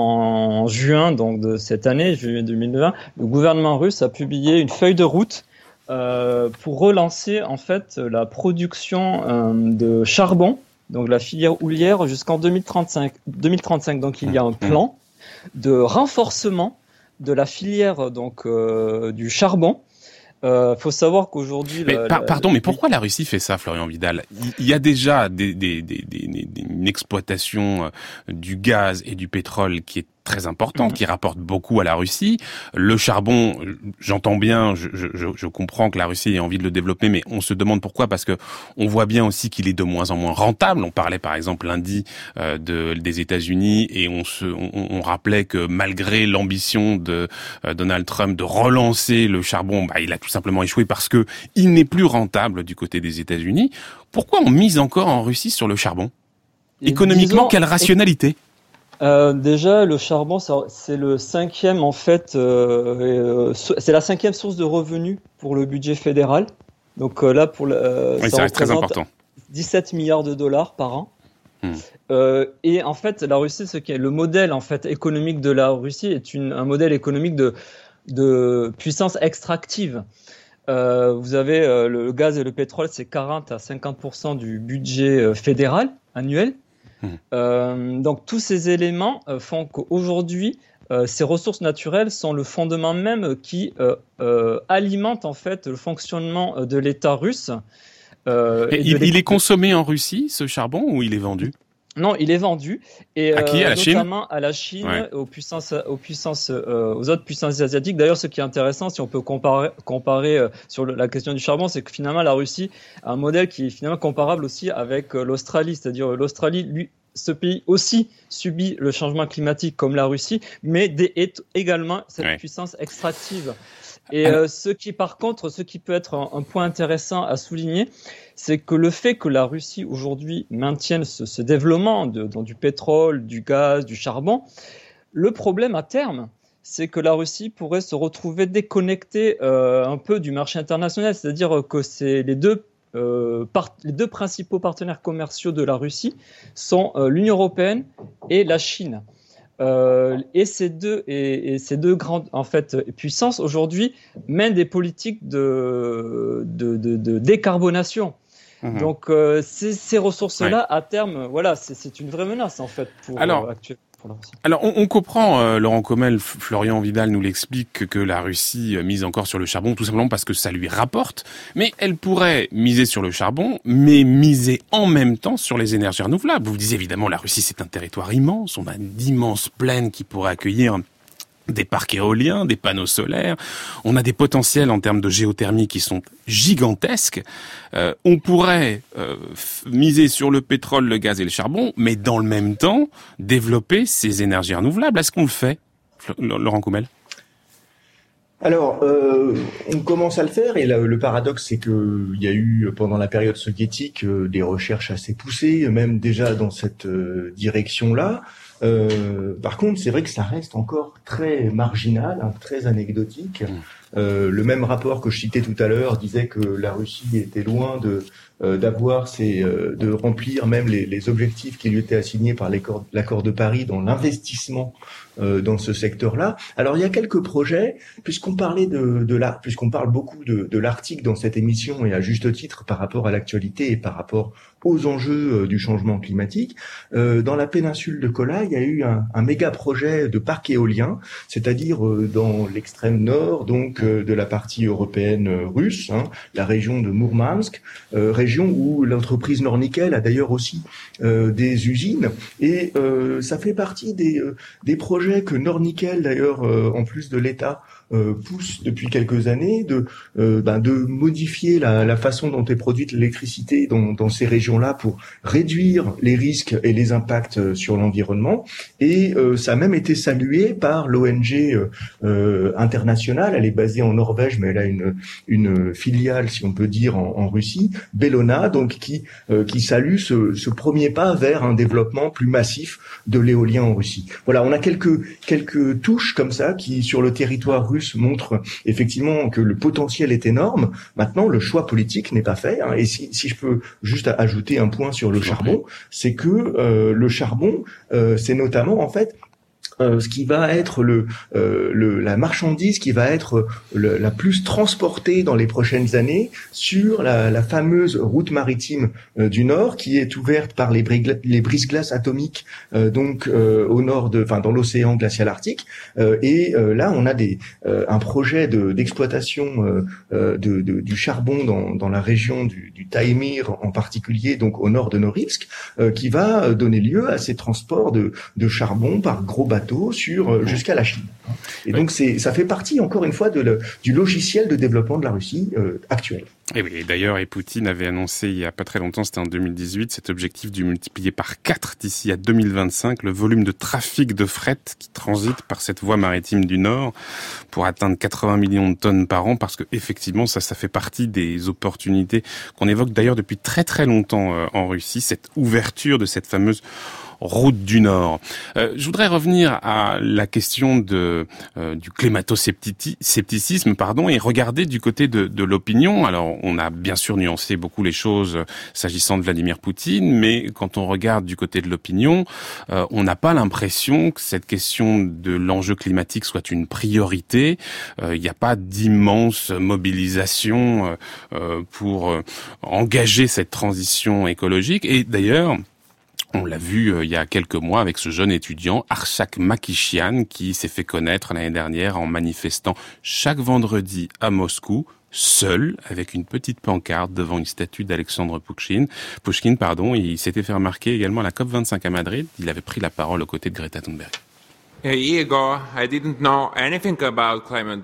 en juin donc de cette année, juillet deux mille vingt, le gouvernement russe a publié une feuille de route euh, pour relancer en fait la production euh, de charbon, donc la filière houlière jusqu'en deux mille trente-cinq. deux mille trente-cinq, donc il y a un plan de renforcement de la filière donc euh, du charbon. Euh, faut savoir qu'aujourd'hui... Mais la, par, la, pardon, la... mais pourquoi la Russie fait ça, Florian Vidal ? Il y a déjà des, des, des, des, des, une exploitation du gaz et du pétrole qui est très importante, mmh. qui rapporte beaucoup à la Russie. Le charbon, j'entends bien, je, je, je comprends que la Russie ait envie de le développer, mais on se demande pourquoi, parce que on voit bien aussi qu'il est de moins en moins rentable. On parlait par exemple lundi euh, de, des États-Unis et on, se, on, on rappelait que malgré l'ambition de euh, Donald Trump de relancer le charbon, bah, il a tout simplement échoué parce que il n'est plus rentable du côté des États-Unis. Pourquoi on mise encore en Russie sur le charbon ? Économiquement, disons, quelle rationalité ? Euh, déjà, le charbon, c'est le cinquième en fait, euh, c'est la cinquième source de revenus pour le budget fédéral. Donc euh, là, pour le, euh, oui, ça, ça reste très important. dix-sept milliards de dollars par an. Hmm. Euh, et en fait, la Russie, ce qui est le modèle en fait économique de la Russie est une, un modèle économique de, de puissance extractive. Euh, vous avez euh, le gaz et le pétrole, c'est quarante à cinquante pour cent du budget euh, fédéral annuel. Euh, donc tous ces éléments euh, font qu'aujourd'hui, euh, ces ressources naturelles sont le fondement même qui euh, euh, alimente en fait le fonctionnement de l'État russe. Euh, et et il, il est consommé en Russie, ce charbon, ou il est vendu ? Non, il est vendu et à qui, à la notamment Chine à la Chine, ouais. aux puissances, aux puissances, euh, aux autres puissances asiatiques. D'ailleurs, ce qui est intéressant, si on peut comparer, comparer euh, sur le, la question du charbon, c'est que finalement la Russie a un modèle qui est finalement comparable aussi avec euh, l'Australie, c'est-à-dire euh, l'Australie, lui, ce pays aussi subit le changement climatique comme la Russie, mais des, est également cette ouais. puissance extractive. Et euh, ce qui, par contre, ce qui peut être un, un point intéressant à souligner, c'est que le fait que la Russie aujourd'hui maintienne ce, ce développement de, dans du pétrole, du gaz, du charbon, le problème à terme, c'est que la Russie pourrait se retrouver déconnectée euh, un peu du marché international, c'est-à-dire que c'est les deux Euh, part, les deux principaux partenaires commerciaux de la Russie sont euh, l'Union européenne et la Chine. Euh, et ces deux et, et ces deux grandes en fait puissances aujourd'hui mènent des politiques de de, de, de décarbonation. Mmh. Donc euh, ces, ces ressources-là, ouais. à terme, voilà, c'est, c'est une vraie menace en fait pour Alors, euh, actuellement. Alors, on, on comprend, euh, Laurent Comelle, Florian Vidal nous l'explique, que, que la Russie mise encore sur le charbon, tout simplement parce que ça lui rapporte, mais elle pourrait miser sur le charbon, mais miser en même temps sur les énergies renouvelables. Vous disiez évidemment, la Russie, c'est un territoire immense, on a d'immenses plaines qui pourraient accueillir des parcs éoliens, des panneaux solaires. On a des potentiels en termes de géothermie qui sont gigantesques. Euh, on pourrait euh, f- miser sur le pétrole, le gaz et le charbon, mais dans le même temps, développer ces énergies renouvelables. Est-ce qu'on le fait, Laurent Koumel ? Alors, euh, on commence à le faire, et là, le paradoxe, c'est que il y a eu pendant la période soviétique euh, des recherches assez poussées, même déjà dans cette euh, direction-là. Euh, par contre, c'est vrai que ça reste encore très marginal, hein, très anecdotique. Euh, le même rapport que je citais tout à l'heure disait que la Russie était loin de euh, d'avoir ses, euh, de remplir même les, les objectifs qui lui étaient assignés par l'accord, l'accord de Paris dans l'investissement euh, dans ce secteur-là. Alors il y a quelques projets, puisqu'on parlait de, de la, puisqu'on parle beaucoup de, de l'Arctique dans cette émission, et à juste titre par rapport à l'actualité et par rapport aux enjeux euh, du changement climatique. Euh, dans la péninsule de Kola, il y a eu un, un méga projet de parc éolien, c'est-à-dire euh, dans l'extrême nord, donc euh, de la partie européenne euh, russe, hein, la région de Mourmansk, euh, région où l'entreprise Nornickel a d'ailleurs aussi euh, des usines, et euh, ça fait partie des, euh, des projets que Nornickel, d'ailleurs, euh, en plus de l'État, Euh, pousse depuis quelques années, de euh, ben, de modifier la, la façon dont est produite l'électricité dans, dans ces régions-là pour réduire les risques et les impacts sur l'environnement. Et euh, ça a même été salué par l'O N G euh, euh, internationale. Elle est basée en Norvège, mais elle a une une filiale, si on peut dire, en, en Russie, Bellona, donc qui euh, qui salue ce, ce premier pas vers un développement plus massif de l'éolien en Russie. Voilà, on a quelques quelques touches comme ça qui, sur le territoire russe, montre effectivement que le potentiel est énorme. Maintenant, le choix politique n'est pas fait. Hein. Et si, si je peux juste ajouter un point sur le charbon, c'est que euh, le charbon, euh, c'est notamment en fait Euh, ce qui va être le, euh, le la marchandise qui va être le, la plus transportée dans les prochaines années sur la, la fameuse route maritime euh, du Nord, qui est ouverte par les, bris- les brise-glaces atomiques euh, donc euh, au nord de, enfin dans l'océan glacial arctique. Euh, et euh, là, on a des euh, un projet de, d'exploitation euh, de, de, du charbon dans, dans la région du, du Taïmyr en particulier, donc au nord de Norilsk, euh, qui va donner lieu à ces transports de, de charbon par gros bateaux sur jusqu'à la Chine. Et donc c'est ça fait partie encore une fois de le, du logiciel de développement de la Russie euh, actuelle. Et oui, et d'ailleurs, et Poutine avait annoncé il y a pas très longtemps, c'était en deux mille dix-huit, cet objectif de multiplier par quatre d'ici à deux mille vingt-cinq le volume de trafic de fret qui transite par cette voie maritime du Nord pour atteindre quatre-vingts millions de tonnes par an, parce que effectivement, ça, ça fait partie des opportunités qu'on évoque d'ailleurs depuis très très longtemps euh, en Russie, cette ouverture de cette fameuse route du Nord. Euh, je voudrais revenir à la question de euh, du climato-scepticisme, pardon, et regarder du côté de, de l'opinion. Alors, on a bien sûr nuancé beaucoup les choses euh, s'agissant de Vladimir Poutine, mais quand on regarde du côté de l'opinion, euh, on n'a pas l'impression que cette question de l'enjeu climatique soit une priorité. Il n'y a pas d'immense mobilisation euh, euh, pour euh, engager cette transition écologique. Et d'ailleurs, on l'a vu euh, il y a quelques mois avec ce jeune étudiant, Arshak Makishian, qui s'est fait connaître l'année dernière en manifestant chaque vendredi à Moscou, seul, avec une petite pancarte devant une statue d'Alexandre Pouchkine. Pouchkine, pardon, il s'était fait remarquer également à la COP vingt-cinq à Madrid. Il avait pris la parole aux côtés de Greta Thunberg. A year ago, I didn't know anything about climate.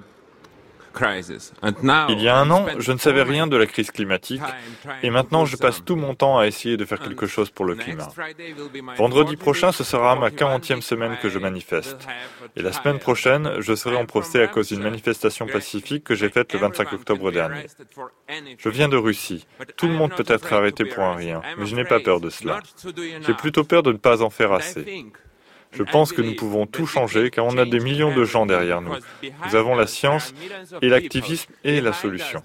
Il y a un an, je ne savais rien de la crise climatique, et maintenant je passe tout mon temps à essayer de faire quelque chose pour le climat. Vendredi prochain, ce sera ma quarantième semaine que je manifeste. Et la semaine prochaine, je serai en procès à cause d'une manifestation pacifique que j'ai faite le vingt-cinq octobre dernier. Je viens de Russie. Tout le monde peut être arrêté pour un rien, mais je n'ai pas peur de cela. J'ai plutôt peur de ne pas en faire assez. Je pense que nous pouvons tout changer car on a des millions de gens derrière nous. Nous avons la science et l'activisme est la solution.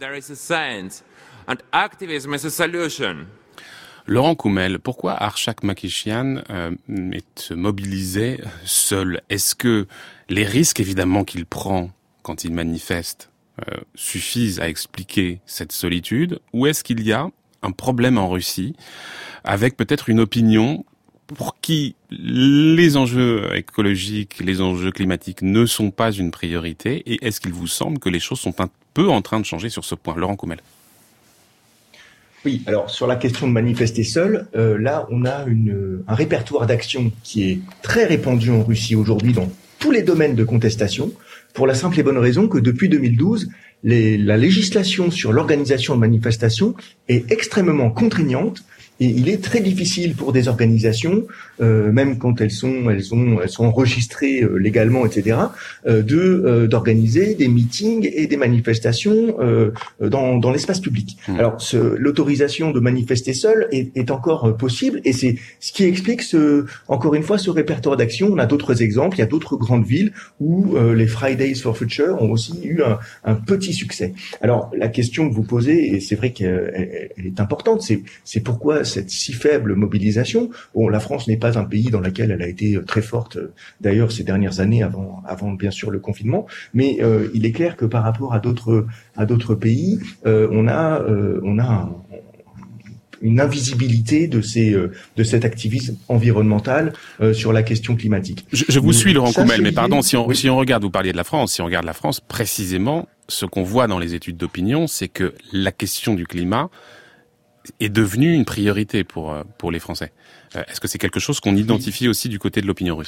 Laurent Koumel, pourquoi Arshak Makishian euh, se mobilisait seul? Est-ce que les risques évidemment qu'il prend quand il manifeste euh, suffisent à expliquer cette solitude, ou est-ce qu'il y a un problème en Russie avec peut-être une opinion pour qui les enjeux écologiques, les enjeux climatiques ne sont pas une priorité, et est-ce qu'il vous semble que les choses sont un peu en train de changer sur ce point? Laurent Koumel. Oui, alors sur la question de manifester seul, euh, là on a une, un répertoire d'actions qui est très répandu en Russie aujourd'hui dans tous les domaines de contestation, pour la simple et bonne raison que depuis deux mille douze, les, la législation sur l'organisation de manifestations est extrêmement contraignante Et il est très difficile pour des organisations, euh, même quand elles sont, elles ont, elles sont enregistrées euh, légalement, et cetera, euh, de euh, d'organiser des meetings et des manifestations euh, dans dans l'espace public. Mmh. Alors, ce, l'autorisation de manifester seul est, est encore euh, possible, et c'est ce qui explique ce, encore une fois, ce répertoire d'action. On a d'autres exemples. Il y a d'autres grandes villes où euh, les Fridays for Future ont aussi eu un, un petit succès. Alors, la question que vous posez, et c'est vrai qu'elle elle est importante, c'est c'est pourquoi cette si faible mobilisation. Bon, la France n'est pas un pays dans lequel elle a été très forte, d'ailleurs, ces dernières années, avant, avant bien sûr le confinement. Mais euh, il est clair que par rapport à d'autres, à d'autres pays, euh, on a, euh, on a un, une invisibilité de ces, euh, de cet activisme environnemental euh, sur la question climatique. Je, je vous mais suis, Laurent Coumel, mais pardon, si on, oui. si on regarde, vous parliez de la France, si on regarde la France, précisément, ce qu'on voit dans les études d'opinion, c'est que la question du climat est devenue une priorité pour pour les Français. Est-ce que c'est quelque chose qu'on identifie aussi du côté de l'opinion russe ?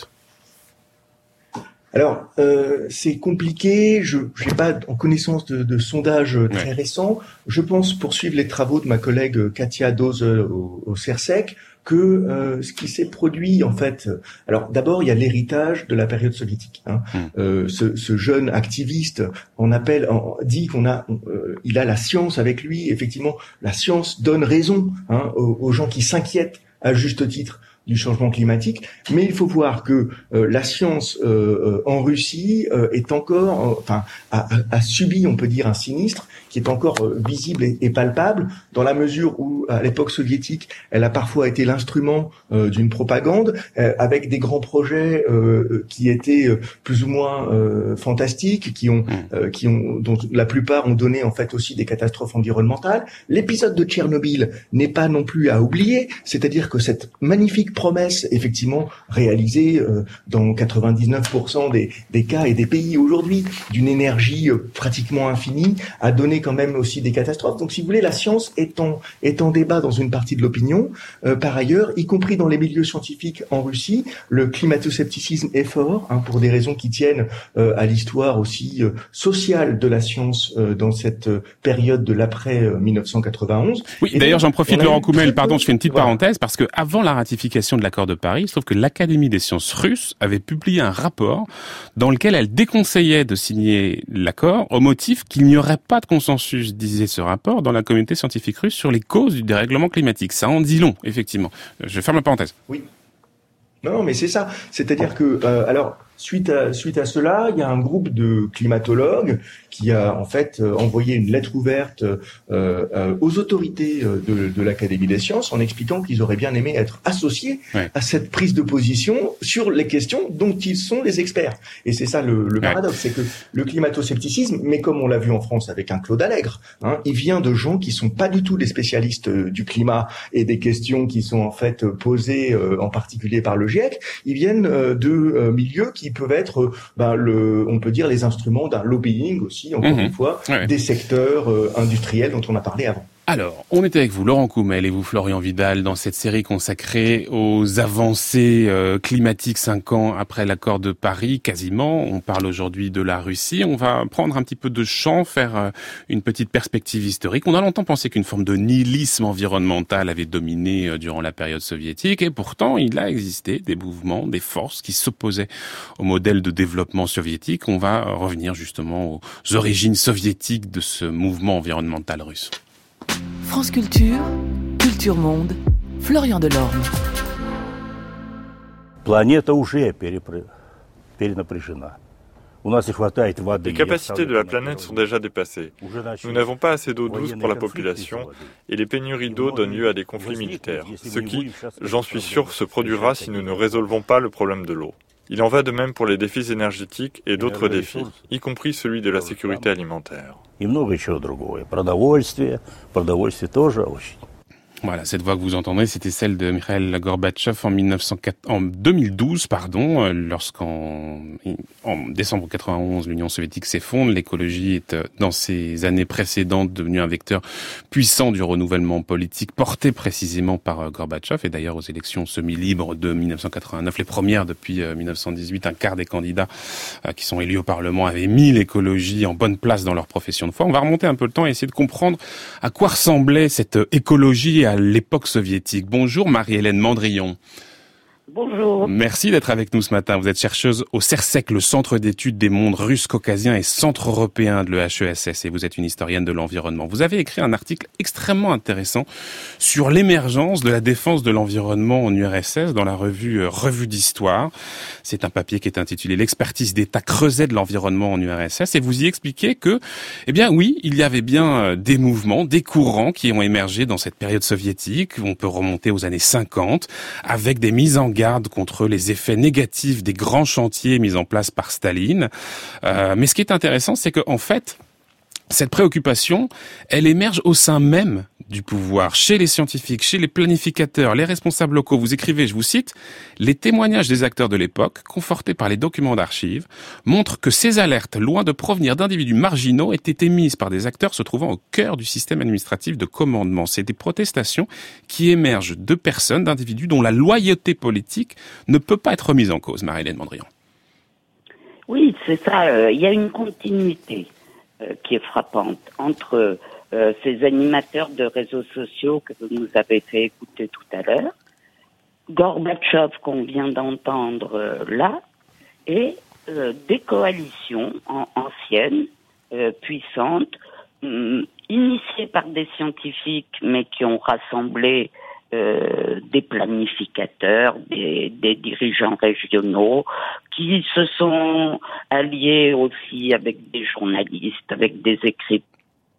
Alors, euh, c'est compliqué. Je n'ai pas en connaissance de, de sondages très ouais. récents. Je pense poursuivre les travaux de ma collègue Katia Dose au, au CERSEC que euh, ce qui s'est produit en fait. Alors d'abord, il y a l'héritage de la période soviétique. Hein. Mmh. Euh, ce, ce jeune activiste en appelle, en, dit qu'on a, euh, il a la science avec lui. Effectivement, la science donne raison hein, aux, aux gens qui s'inquiètent à juste titre du changement climatique, mais il faut voir que euh, la science euh, euh, en Russie euh, est encore, euh, enfin, a, a, a subi, on peut dire, un sinistre qui est encore euh, visible et, et palpable, dans la mesure où, à l'époque soviétique, elle a parfois été l'instrument euh, d'une propagande, euh, avec des grands projets euh, qui étaient euh, plus ou moins euh, fantastiques, qui ont, euh, qui ont, dont la plupart ont donné en fait aussi des catastrophes environnementales. L'épisode de Tchernobyl n'est pas non plus à oublier, c'est-à-dire que cette magnifique promesse, effectivement, réalisée euh, dans quatre-vingt-dix-neuf pour cent des, des cas et des pays aujourd'hui, d'une énergie euh, pratiquement infinie, a donné quand même aussi des catastrophes. Donc, si vous voulez, la science est en, est en débat dans une partie de l'opinion. Euh, par ailleurs, y compris dans les milieux scientifiques en Russie, le climato-scepticisme est fort, hein, pour des raisons qui tiennent euh, à l'histoire aussi euh, sociale de la science euh, dans cette euh, période de l'après euh, mille neuf cent quatre-vingt-onze. Oui, et d'ailleurs, j'en profite, Laurent Coumel, pardon, je fais une petite voilà. parenthèse, parce que avant la ratification de l'accord de Paris, il se trouve que l'Académie des sciences russes avait publié un rapport dans lequel elle déconseillait de signer l'accord au motif qu'il n'y aurait pas de consensus, disait ce rapport, dans la communauté scientifique russe sur les causes du dérèglement climatique. Ça en dit long, effectivement. Je ferme la parenthèse. Oui. Non, mais c'est ça. C'est-à-dire que, euh, alors, suite à, suite à cela, il y a un groupe de climatologues qui a en fait euh, envoyé une lettre ouverte euh, euh, aux autorités de, de l'Académie des sciences en expliquant qu'ils auraient bien aimé être associés ouais. à cette prise de position sur les questions dont ils sont les experts. Et c'est ça le, le paradoxe, ouais. c'est que le climato-scepticisme, mais comme on l'a vu en France avec un Claude Allègre, hein, il vient de gens qui sont pas du tout des spécialistes du climat et des questions qui sont en fait posées euh, en particulier par le GIEC. Ils viennent euh, de euh, milieux qui peuvent être, ben, le, on peut dire, les instruments d'un lobbying aussi, encore mmh. une fois, ouais. des secteurs euh, industriels dont on a parlé avant. Alors, on était avec vous, Laurent Coumel, et vous, Florian Vidal, dans cette série consacrée aux avancées euh, climatiques cinq ans après l'accord de Paris, quasiment. On parle aujourd'hui de la Russie. On va prendre un petit peu de champ, faire euh, une petite perspective historique. On a longtemps pensé qu'une forme de nihilisme environnemental avait dominé euh, durant la période soviétique, et pourtant, il a existé des mouvements, des forces qui s'opposaient au modèle de développement soviétique. On va revenir justement aux origines soviétiques de ce mouvement environnemental russe. France Culture, Culture Monde, Florian Delorme. Planète уже перенапряжена. Les capacités de la planète sont déjà dépassées. Nous n'avons pas assez d'eau douce pour la population et les pénuries d'eau donnent lieu à des conflits militaires, ce qui, j'en suis sûr, se produira si nous ne résolvons pas le problème de l'eau. Il en va de même pour les défis énergétiques et d'autres défis, y compris celui de la sécurité alimentaire. Voilà, cette voix que vous entendrez, c'était celle de Mikhail Gorbatchev en, mille neuf cent quatre... en deux mille douze, pardon, lorsqu'en en décembre quatre-vingt-onze, l'Union soviétique s'effondre. L'écologie est, dans ces années précédentes, devenue un vecteur puissant du renouvellement politique, porté précisément par Gorbatchev. Et d'ailleurs, aux élections semi-libres de mille neuf cent quatre-vingt-neuf, les premières depuis mille neuf cent dix-huit, un quart des candidats qui sont élus au Parlement avaient mis l'écologie en bonne place dans leur profession de foi. On va remonter un peu le temps et essayer de comprendre à quoi ressemblait cette écologie à l'époque soviétique. Bonjour Marie-Hélène Mandrillon. Bonjour. Merci d'être avec nous ce matin. Vous êtes chercheuse au CERSEC, le Centre d'études des mondes russes, caucasiens et centre européen de l'E H E S S, et vous êtes une historienne de l'environnement. Vous avez écrit un article extrêmement intéressant sur l'émergence de la défense de l'environnement en U R S S dans la revue euh, Revue d'Histoire. C'est un papier qui est intitulé « L'expertise d'État creuset de l'environnement en U R S S » et vous y expliquez que, eh bien oui, il y avait bien des mouvements, des courants qui ont émergé dans cette période soviétique. On peut remonter aux années cinquante avec des mises en garde contre les effets négatifs des grands chantiers mis en place par Staline. Euh, mais ce qui est intéressant, c'est que en fait, cette préoccupation, elle émerge au sein même du pouvoir, chez les scientifiques, chez les planificateurs, les responsables locaux. Vous écrivez, je vous cite, « Les témoignages des acteurs de l'époque, confortés par les documents d'archives, montrent que ces alertes, loin de provenir d'individus marginaux, étaient émises par des acteurs se trouvant au cœur du système administratif de commandement. C'est des protestations qui émergent de personnes, d'individus dont la loyauté politique ne peut pas être remise en cause. » Marie-Hélène Mandrillon. Oui, c'est ça. Euh, il y a une continuité euh, qui est frappante entre Euh, ces animateurs de réseaux sociaux que vous nous avez fait écouter tout à l'heure, Gorbatchev qu'on vient d'entendre euh, là, et euh, des coalitions en, anciennes, euh, puissantes, hum, initiées par des scientifiques, mais qui ont rassemblé euh, des planificateurs, des, des dirigeants régionaux, qui se sont alliés aussi avec des journalistes, avec des écrivains.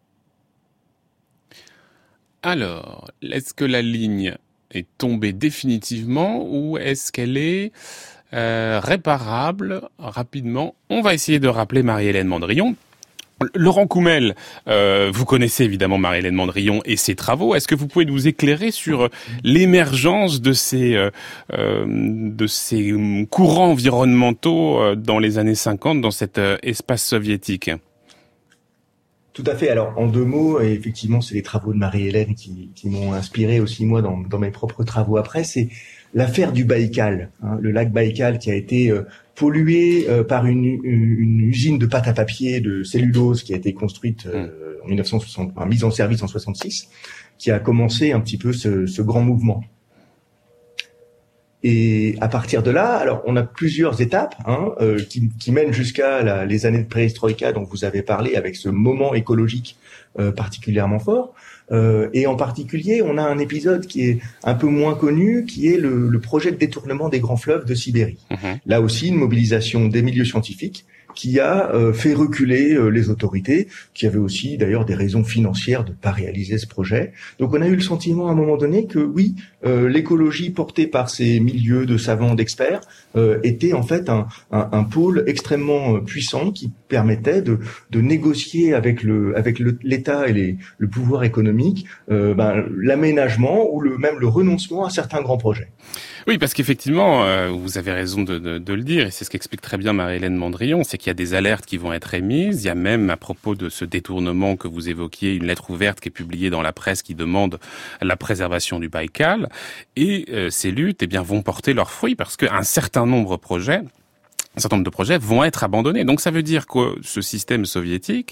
Alors, est-ce que la ligne est tombée définitivement ou est-ce qu'elle est euh, réparable rapidement? On va essayer de rappeler Marie-Hélène Mandrillon. Laurent Koumel, euh, vous connaissez évidemment Marie-Hélène Mandrillon et ses travaux. Est-ce que vous pouvez nous éclairer sur l'émergence de ces euh, de ces courants environnementaux dans les années cinquante dans cet euh, espace soviétique? Tout à fait. Alors, en deux mots, et effectivement, c'est les travaux de Marie-Hélène qui, qui m'ont inspiré aussi, moi, dans, dans mes propres travaux après. C'est l'affaire du Baïkal, hein, le lac Baïkal qui a été euh, pollué euh, par une, une, une usine de pâte à papier, de cellulose qui a été construite euh, en mille neuf cent soixante, enfin, mise en service en soixante-six, qui a commencé un petit peu ce, ce grand mouvement. Et à partir de là, alors on a plusieurs étapes hein, euh, qui, qui mènent jusqu'à la, les années de perestroïka dont vous avez parlé, avec ce moment écologique euh, particulièrement fort. Euh, et en particulier, on a un épisode qui est un peu moins connu, qui est le, le projet de détournement des grands fleuves de Sibérie. Mmh. Là aussi, une mobilisation des milieux scientifiques qui a euh, fait reculer euh, les autorités, qui avaient aussi d'ailleurs des raisons financières de pas réaliser ce projet. Donc on a eu le sentiment à un moment donné que oui, euh, l'écologie portée par ces milieux de savants, d'experts, euh, était en fait un, un, un pôle extrêmement euh, puissant qui permettait de, de négocier avec le avec le, l'État et les, le pouvoir économique euh, ben, l'aménagement ou le même le renoncement à certains grands projets. Oui, parce qu'effectivement, euh, vous avez raison de, de, de le dire, et c'est ce qu'explique très bien Marie-Hélène Mandrillon, c'est qu'il y a des alertes qui vont être émises. Il y a même, à propos de ce détournement que vous évoquiez, une lettre ouverte qui est publiée dans la presse qui demande la préservation du Baïkal. Et euh, ces luttes, eh bien, vont porter leurs fruits parce qu'un certain nombre de projets un certain nombre de projets vont être abandonnés. Donc ça veut dire que ce système soviétique,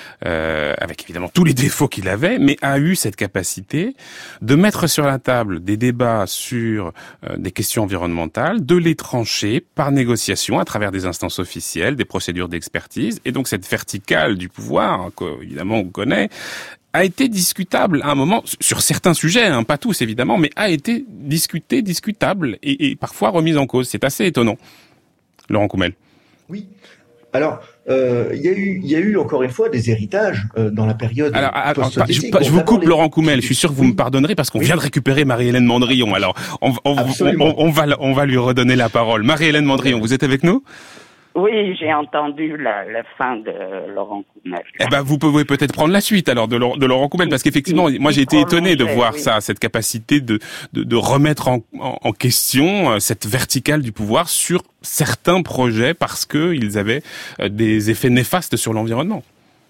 euh, avec évidemment tous les défauts qu'il avait, mais a eu cette capacité de mettre sur la table des débats sur euh, des questions environnementales, de les trancher par négociation à travers des instances officielles, des procédures d'expertise. Et donc cette verticale du pouvoir, qu'évidemment on connaît, a été discutable à un moment, sur certains sujets, hein, pas tous évidemment, mais a été discuté, discutable et, et parfois remise en cause. C'est assez étonnant. Laurent Koumel. Oui. Alors, euh, il y a eu, il y a eu encore une fois des héritages euh, dans la période alors, post-soviétique. Je, je vous coupe, les... Laurent Koumel. Je suis sûr que vous oui. me pardonnerez parce qu'on oui. vient de récupérer Marie-Hélène Mandrillon. Alors, on, on, on, on va, on va lui redonner la parole. Marie-Hélène Mandrillon, vous êtes avec nous ? Oui, j'ai entendu la, la fin de Laurent Koumel. Eh ben, vous pouvez peut-être prendre la suite alors de, de Laurent Koumel, parce qu'effectivement, il, moi j'ai été étonné de voir oui. ça, cette capacité de, de, de remettre en, en, en question cette verticale du pouvoir sur certains projets parce que ils avaient des effets néfastes sur l'environnement.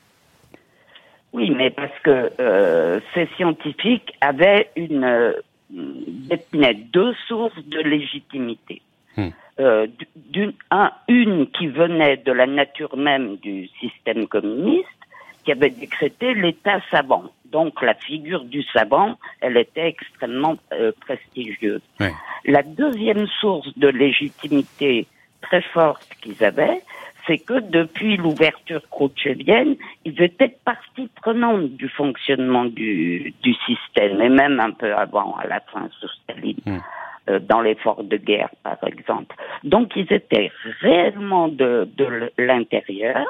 Oui, mais parce que euh, ces scientifiques avaient une détenaient deux sources de légitimité. Hmm. Euh, d'une, un, une qui venait de la nature même du système communiste, qui avait décrété l'État savant. Donc la figure du savant elle était extrêmement euh, prestigieuse. Ouais. La deuxième source de légitimité très forte qu'ils avaient, c'est que depuis l'ouverture khrouchtchevienne, ils étaient partie prenante du fonctionnement du, du système, et même un peu avant, à la fin, sous Staline, mmh. euh, dans l'effort de guerre, par exemple. Donc, ils étaient réellement de, de l'intérieur.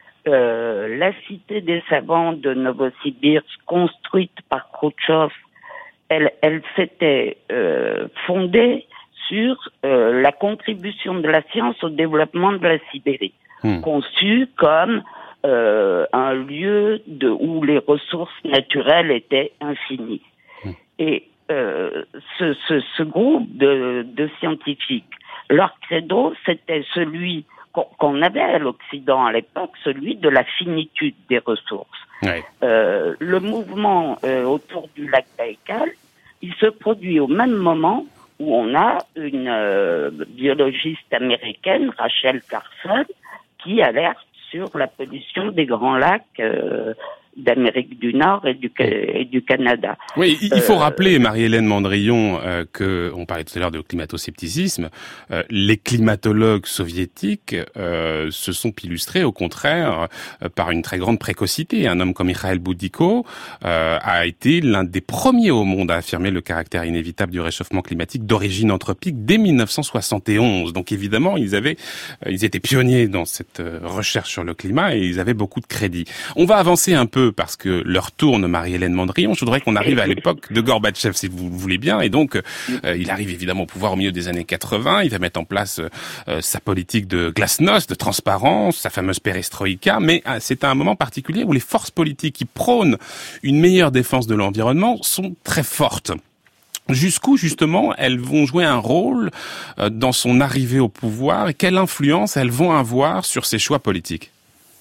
Euh, la cité des savants de Novosibirsk, construite par Khrouchtchev, elle, elle s'était euh, fondée sur euh, la contribution de la science au développement de la Sibérie, mmh. conçue comme euh, un lieu de, où les ressources naturelles étaient infinies. Mmh. Et euh, ce, ce, ce groupe de, de scientifiques, leur credo, c'était celui qu'on, qu'on avait à l'Occident à l'époque, celui de la finitude des ressources. Ouais. Euh, le mouvement euh, autour du lac Baïkal, il se produit au même moment où on a une euh, biologiste américaine, Rachel Carson, qui alerte sur la pollution des grands lacs euh, d'Amérique du Nord et du, et du Canada. Oui, il faut euh, rappeler, Marie-Hélène Mandrillon, euh, que on parlait tout à l'heure de climato-scepticisme, euh, les climatologues soviétiques euh, se sont illustrés, au contraire, euh, par une très grande précocité. Un homme comme Mikhail Boudicko euh, a été l'un des premiers au monde à affirmer le caractère inévitable du réchauffement climatique d'origine anthropique dès mille neuf cent soixante et onze. Donc évidemment, ils avaient, euh, ils étaient pionniers dans cette euh, recherche sur le climat et ils avaient beaucoup de crédit. On va avancer un peu parce que l'heure tourne, Marie-Hélène Mandrillon. Je voudrais qu'on arrive à l'époque de Gorbatchev, si vous le voulez bien. Et donc, euh, il arrive évidemment au pouvoir au milieu des années quatre-vingts. Il va mettre en place euh, sa politique de glasnost, de transparence, sa fameuse perestroïka. Mais euh, c'est à un moment particulier où les forces politiques qui prônent une meilleure défense de l'environnement sont très fortes. Jusqu'où, justement, elles vont jouer un rôle euh, dans son arrivée au pouvoir et quelle influence elles vont avoir sur ses choix politiques?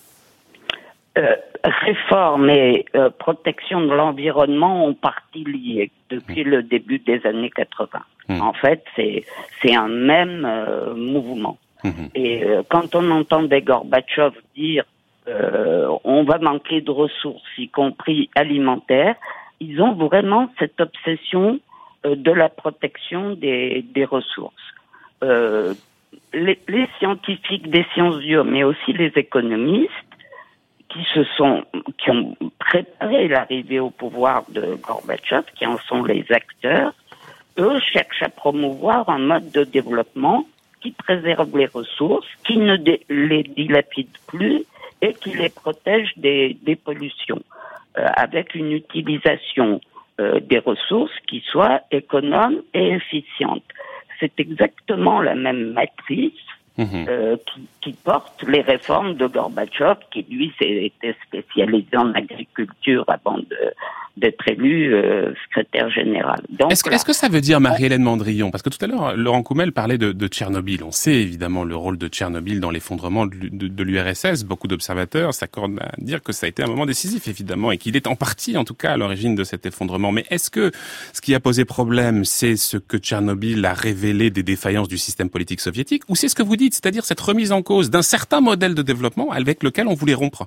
Euh, réforme et euh, protection de l'environnement ont partie liées depuis mmh. le début des années quatre-vingts. Mmh. En fait, c'est c'est un même euh, mouvement. Mmh. Et euh, quand on entendait Gorbatchev dire euh, on va manquer de ressources, y compris alimentaires, ils ont vraiment cette obsession euh, de la protection des des ressources. Euh, les, les scientifiques des sciences dures, mais aussi les économistes, qui se sont, qui ont préparé l'arrivée au pouvoir de Gorbatchev, qui en sont les acteurs, eux cherchent à promouvoir un mode de développement qui préserve les ressources, qui ne dé- les dilapide plus et qui les protège des, des pollutions, euh, avec une utilisation euh, des ressources qui soit économe et efficiente. C'est exactement la même matrice Mmh. Euh, qui, qui porte les réformes de Gorbatchev, qui lui était spécialisé en agriculture avant de, d'être élu euh, secrétaire général. Donc, est-ce que, est-ce que ça veut dire, Marie-Hélène Mandrillon, parce que tout à l'heure, Laurent Koumel parlait de, de Tchernobyl. On sait évidemment le rôle de Tchernobyl dans l'effondrement de, de, de l'U R S S. Beaucoup d'observateurs s'accordent à dire que ça a été un moment décisif, évidemment, et qu'il est en partie, en tout cas, à l'origine de cet effondrement. Mais est-ce que ce qui a posé problème, c'est ce que Tchernobyl a révélé des défaillances du système politique soviétique, ou c'est ce que vous dites, c'est-à-dire cette remise en cause d'un certain modèle de développement avec lequel on voulait rompre?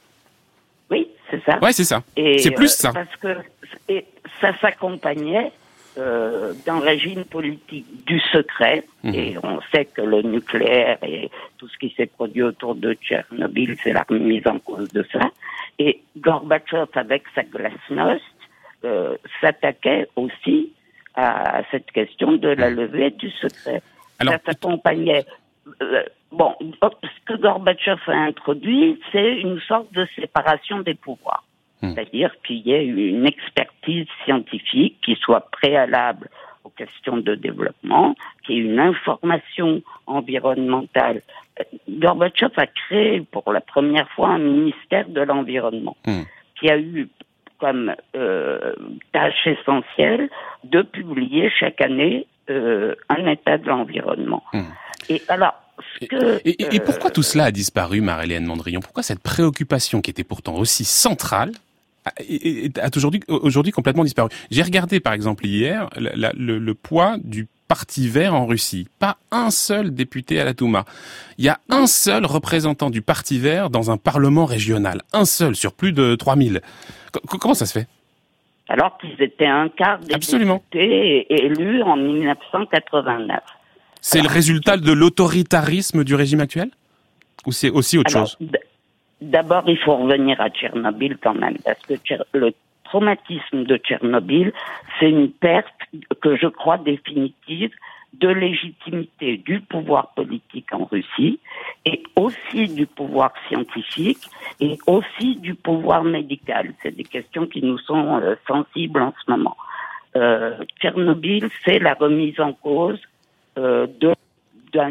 Oui, c'est ça. Ouais, c'est ça. Et c'est plus euh, ça. Parce que et ça s'accompagnait euh, d'un régime politique du secret, mmh. et on sait que le nucléaire et tout ce qui s'est produit autour de Tchernobyl, c'est la remise en cause de ça. Et Gorbatchev, avec sa glasnost, euh, s'attaquait aussi à cette question de la levée du secret. Alors, ça s'accompagnait. Euh, bon, ce que Gorbatchev a introduit, c'est une sorte de séparation des pouvoirs. Mmh. C'est-à-dire qu'il y ait une expertise scientifique qui soit préalable aux questions de développement, qu'il y ait une information environnementale. Gorbatchev a créé pour la première fois un ministère de l'environnement, mmh. qui a eu comme euh, tâche essentielle de publier chaque année euh, un état de l'environnement. Mmh. Et alors, ce que, et, et, et pourquoi euh, tout cela a disparu, Marie-Hélène Mandrillon? Pourquoi cette préoccupation qui était pourtant aussi centrale a, a aujourd'hui, aujourd'hui complètement disparu? J'ai regardé par exemple hier la, la, le, le poids du Parti vert en Russie. Pas un seul député à la Douma. Il y a un seul représentant du Parti vert dans un parlement régional. Un seul sur plus de trois mille. C- comment ça se fait? alors qu'ils étaient un quart des Absolument. députés élus en dix-neuf cent quatre-vingt-neuf. C'est alors, le résultat de l'autoritarisme du régime actuel ? Ou c'est aussi autre alors, chose ? d- D'abord, il faut revenir à Tchernobyl quand même, parce que tcher- le traumatisme de Tchernobyl, c'est une perte que je crois définitive de légitimité du pouvoir politique en Russie, et aussi du pouvoir scientifique, et aussi du pouvoir médical. C'est des questions qui nous sont euh, sensibles en ce moment. Euh, Tchernobyl, c'est la remise en cause euh, de, d'un...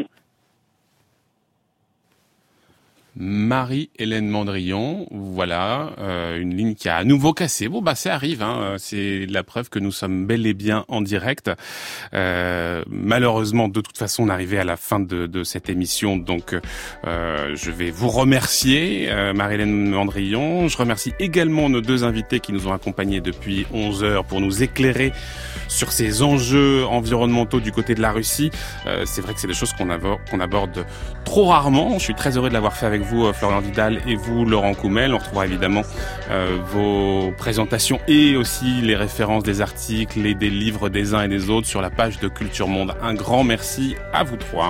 Marie-Hélène Mandrillon, voilà, euh, une ligne qui a à nouveau cassé. Bon, bah, ça arrive, hein, c'est la preuve que nous sommes bel et bien en direct. Euh, malheureusement, de toute façon, on est arrivé à la fin de, de cette émission, donc euh, je vais vous remercier, euh, Marie-Hélène Mandrillon. Je remercie également nos deux invités qui nous ont accompagnés depuis onze heures pour nous éclairer sur ces enjeux environnementaux du côté de la Russie. Euh, c'est vrai que c'est des choses qu'on aborde, qu'on aborde trop rarement. Je suis très heureux de l'avoir fait avec vous, Florian Vidal, et vous, Laurent Coumel. On retrouvera évidemment euh, vos présentations et aussi les références des articles et des livres des uns et des autres sur la page de Culture Monde. Un grand merci à vous trois.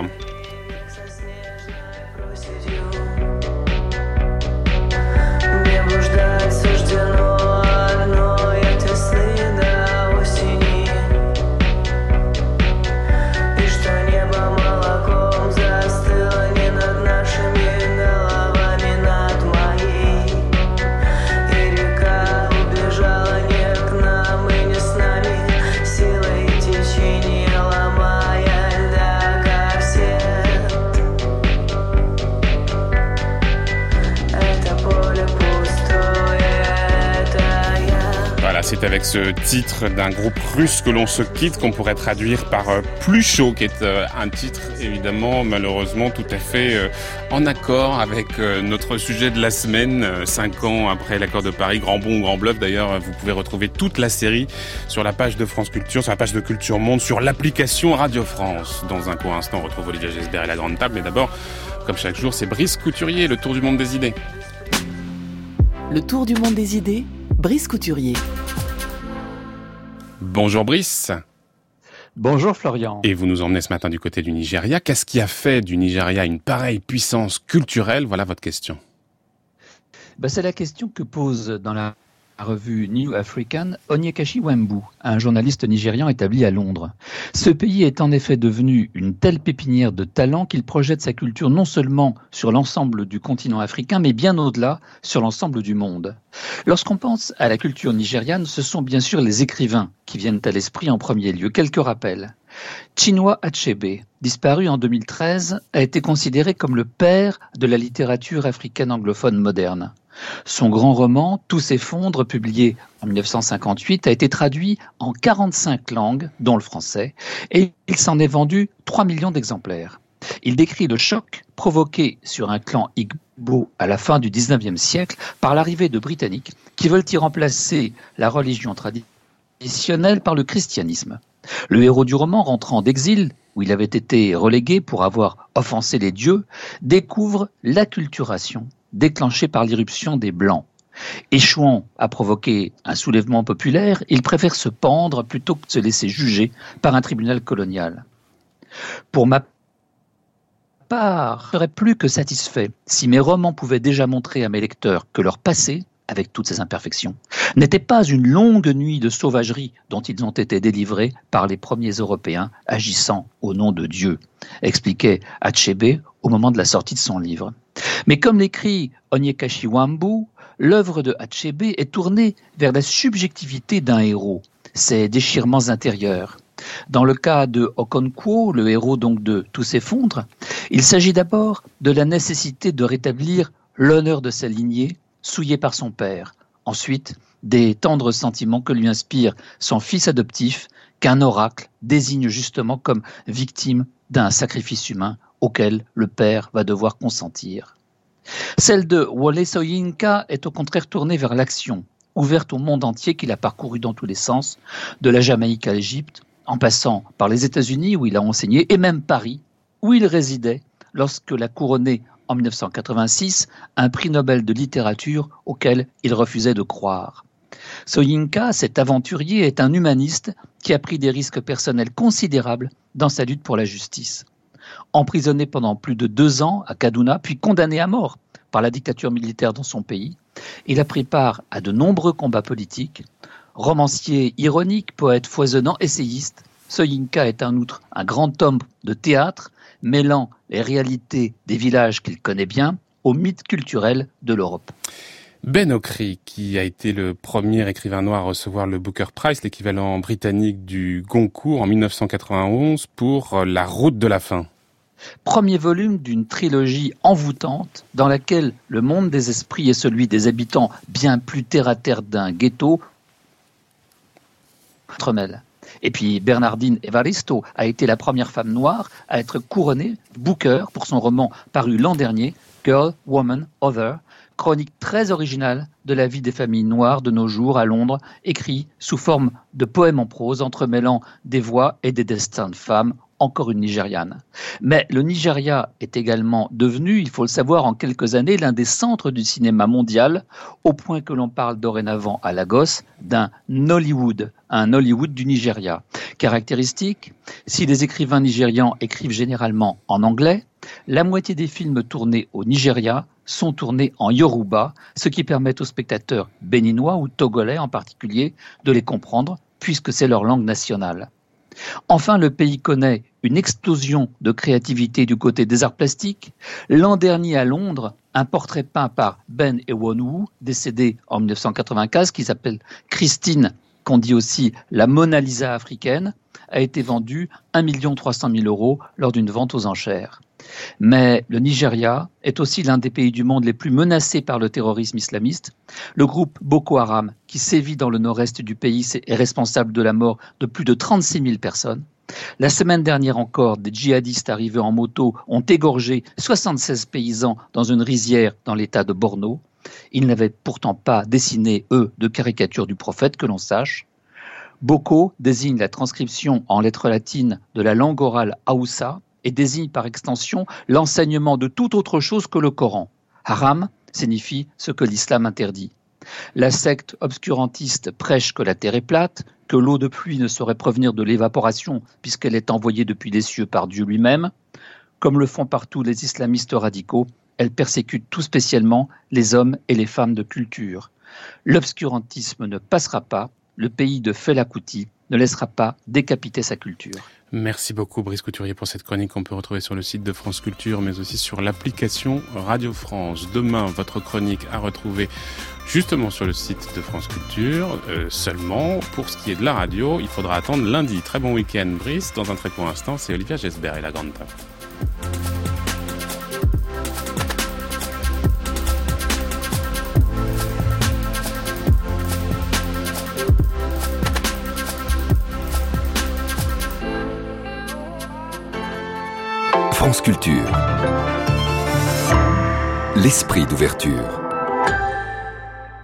C'est avec ce titre d'un groupe russe que l'on se quitte, qu'on pourrait traduire par euh, Plus chaud, qui est euh, un titre évidemment malheureusement tout à fait euh, en accord avec euh, notre sujet de la semaine, euh, cinq ans après l'accord de Paris, grand bond ou grand bluff. D'ailleurs, vous pouvez retrouver toute la série sur la page de France Culture, sur la page de Culture Monde, sur l'application Radio France. Dans un court instant, on retrouve Olivier Gesbert et la Grande Table, mais d'abord, comme chaque jour, c'est Brice Couturier, le tour du monde des idées. Le tour du monde des idées, Brice Couturier. Bonjour Brice. Bonjour Florian. Et vous nous emmenez ce matin du côté du Nigeria. Qu'est-ce qui a fait du Nigeria une pareille puissance culturelle ? Voilà votre question. Ben, c'est la question que pose dans la revue New African Onyekachi Wembu, un journaliste nigérian établi à Londres. Ce pays est en effet devenu une telle pépinière de talents qu'il projette sa culture non seulement sur l'ensemble du continent africain, mais bien au-delà, sur l'ensemble du monde. Lorsqu'on pense à la culture nigériane, ce sont bien sûr les écrivains qui viennent à l'esprit en premier lieu. Quelques rappels. Chinua Achebe, disparu en deux mille treize, a été considéré comme le père de la littérature africaine anglophone moderne. Son grand roman, Tout s'effondre, publié en mille neuf cent cinquante-huit, a été traduit en quarante-cinq langues, dont le français, et il s'en est vendu trois millions d'exemplaires. Il décrit le choc provoqué sur un clan Igbo à la fin du dix-neuvième siècle par l'arrivée de Britanniques qui veulent y remplacer la religion traditionnelle par le christianisme. Le héros du roman, rentrant d'exil, où il avait été relégué pour avoir offensé les dieux, découvre l'acculturation déclenchée par l'irruption des Blancs. Échouant à provoquer un soulèvement populaire, il préfère se pendre plutôt que de se laisser juger par un tribunal colonial. Pour ma part, je serais plus que satisfait si mes romans pouvaient déjà montrer à mes lecteurs que leur passé, avec toutes ses imperfections, n'était pas une longue nuit de sauvagerie dont ils ont été délivrés par les premiers Européens agissant au nom de Dieu, expliquait Achebe au moment de la sortie de son livre. Mais comme l'écrit Onyekachi Wembu, l'œuvre de Achebe est tournée vers la subjectivité d'un héros, ses déchirements intérieurs. Dans le cas de Okonkwo, le héros donc de Tout s'effondre, il s'agit d'abord de la nécessité de rétablir l'honneur de sa lignée, souillée par son père. Ensuite, des tendres sentiments que lui inspire son fils adoptif, qu'un oracle désigne justement comme victime d'un sacrifice humain auquel le père va devoir consentir. Celle de Wole Soyinka est au contraire tournée vers l'action, ouverte au monde entier qu'il a parcouru dans tous les sens, de la Jamaïque à l'Égypte, en passant par les États-Unis où il a enseigné, et même Paris, où il résidait lorsque l'a couronné en mille neuf cent quatre-vingt-six un prix Nobel de littérature auquel il refusait de croire. Soyinka, cet aventurier, est un humaniste qui a pris des risques personnels considérables dans sa lutte pour la justice. Emprisonné pendant plus de deux ans à Kaduna, puis condamné à mort par la dictature militaire dans son pays, il a pris part à de nombreux combats politiques. Romancier ironique, poète foisonnant, essayiste, Soyinka est en outre un grand homme de théâtre, mêlant les réalités des villages qu'il connaît bien aux mythes culturels de l'Europe. Ben Okri, qui a été le premier écrivain noir à recevoir le Booker Prize, l'équivalent britannique du Goncourt en dix-neuf cent quatre-vingt-onze, pour La Route de la faim. Premier volume d'une trilogie envoûtante dans laquelle le monde des esprits est celui des habitants bien plus terre-à-terre d'un ghetto entremêlent. Et puis Bernardine Evaristo a été la première femme noire à être couronnée Booker pour son roman paru l'an dernier, Girl, Woman, Other, chronique très originale de la vie des familles noires de nos jours à Londres, écrit sous forme de poèmes en prose entremêlant des voix et des destins de femmes, encore une Nigériane. Mais le Nigeria est également devenu, il faut le savoir, en quelques années, l'un des centres du cinéma mondial, au point que l'on parle dorénavant à Lagos d'un Nollywood, un Nollywood du Nigeria. Caractéristique, si les écrivains nigérians écrivent généralement en anglais, la moitié des films tournés au Nigeria sont tournés en Yoruba, ce qui permet aux spectateurs béninois ou togolais en particulier de les comprendre, puisque c'est leur langue nationale. Enfin, le pays connaît une explosion de créativité du côté des arts plastiques. L'an dernier à Londres, un portrait peint par Ben Ewonwu, décédé en dix-neuf cent quatre-vingt-quinze, qui s'appelle Christine, qu'on dit aussi la Mona Lisa africaine, a été vendu un million trois cent mille euros lors d'une vente aux enchères. Mais le Nigeria est aussi l'un des pays du monde les plus menacés par le terrorisme islamiste. Le groupe Boko Haram, qui sévit dans le nord-est du pays, est responsable de la mort de plus de trente-six mille personnes. La semaine dernière encore, des djihadistes arrivés en moto ont égorgé soixante-seize paysans dans une rizière dans l'état de Borno. Ils n'avaient pourtant pas dessiné, eux, de caricature du prophète, que l'on sache. Boko désigne la transcription en lettres latines de la langue orale Haoussa, et désigne par extension l'enseignement de toute autre chose que le Coran. Haram signifie ce que l'islam interdit. La secte obscurantiste prêche que la terre est plate, que l'eau de pluie ne saurait provenir de l'évaporation puisqu'elle est envoyée depuis les cieux par Dieu lui-même. Comme le font partout les islamistes radicaux, elle persécute tout spécialement les hommes et les femmes de culture. L'obscurantisme ne passera pas, le pays de Fela Kuti ne laissera pas décapiter sa culture. Merci beaucoup Brice Couturier pour cette chronique qu'on peut retrouver sur le site de France Culture, mais aussi sur l'application Radio France. Demain, votre chronique à retrouver justement sur le site de France Culture. Euh, seulement, pour ce qui est de la radio, il faudra attendre lundi. Très bon week-end Brice. Dans un très court instant, c'est Olivia Gesbert et la Grande Table. France Culture. L'esprit d'ouverture.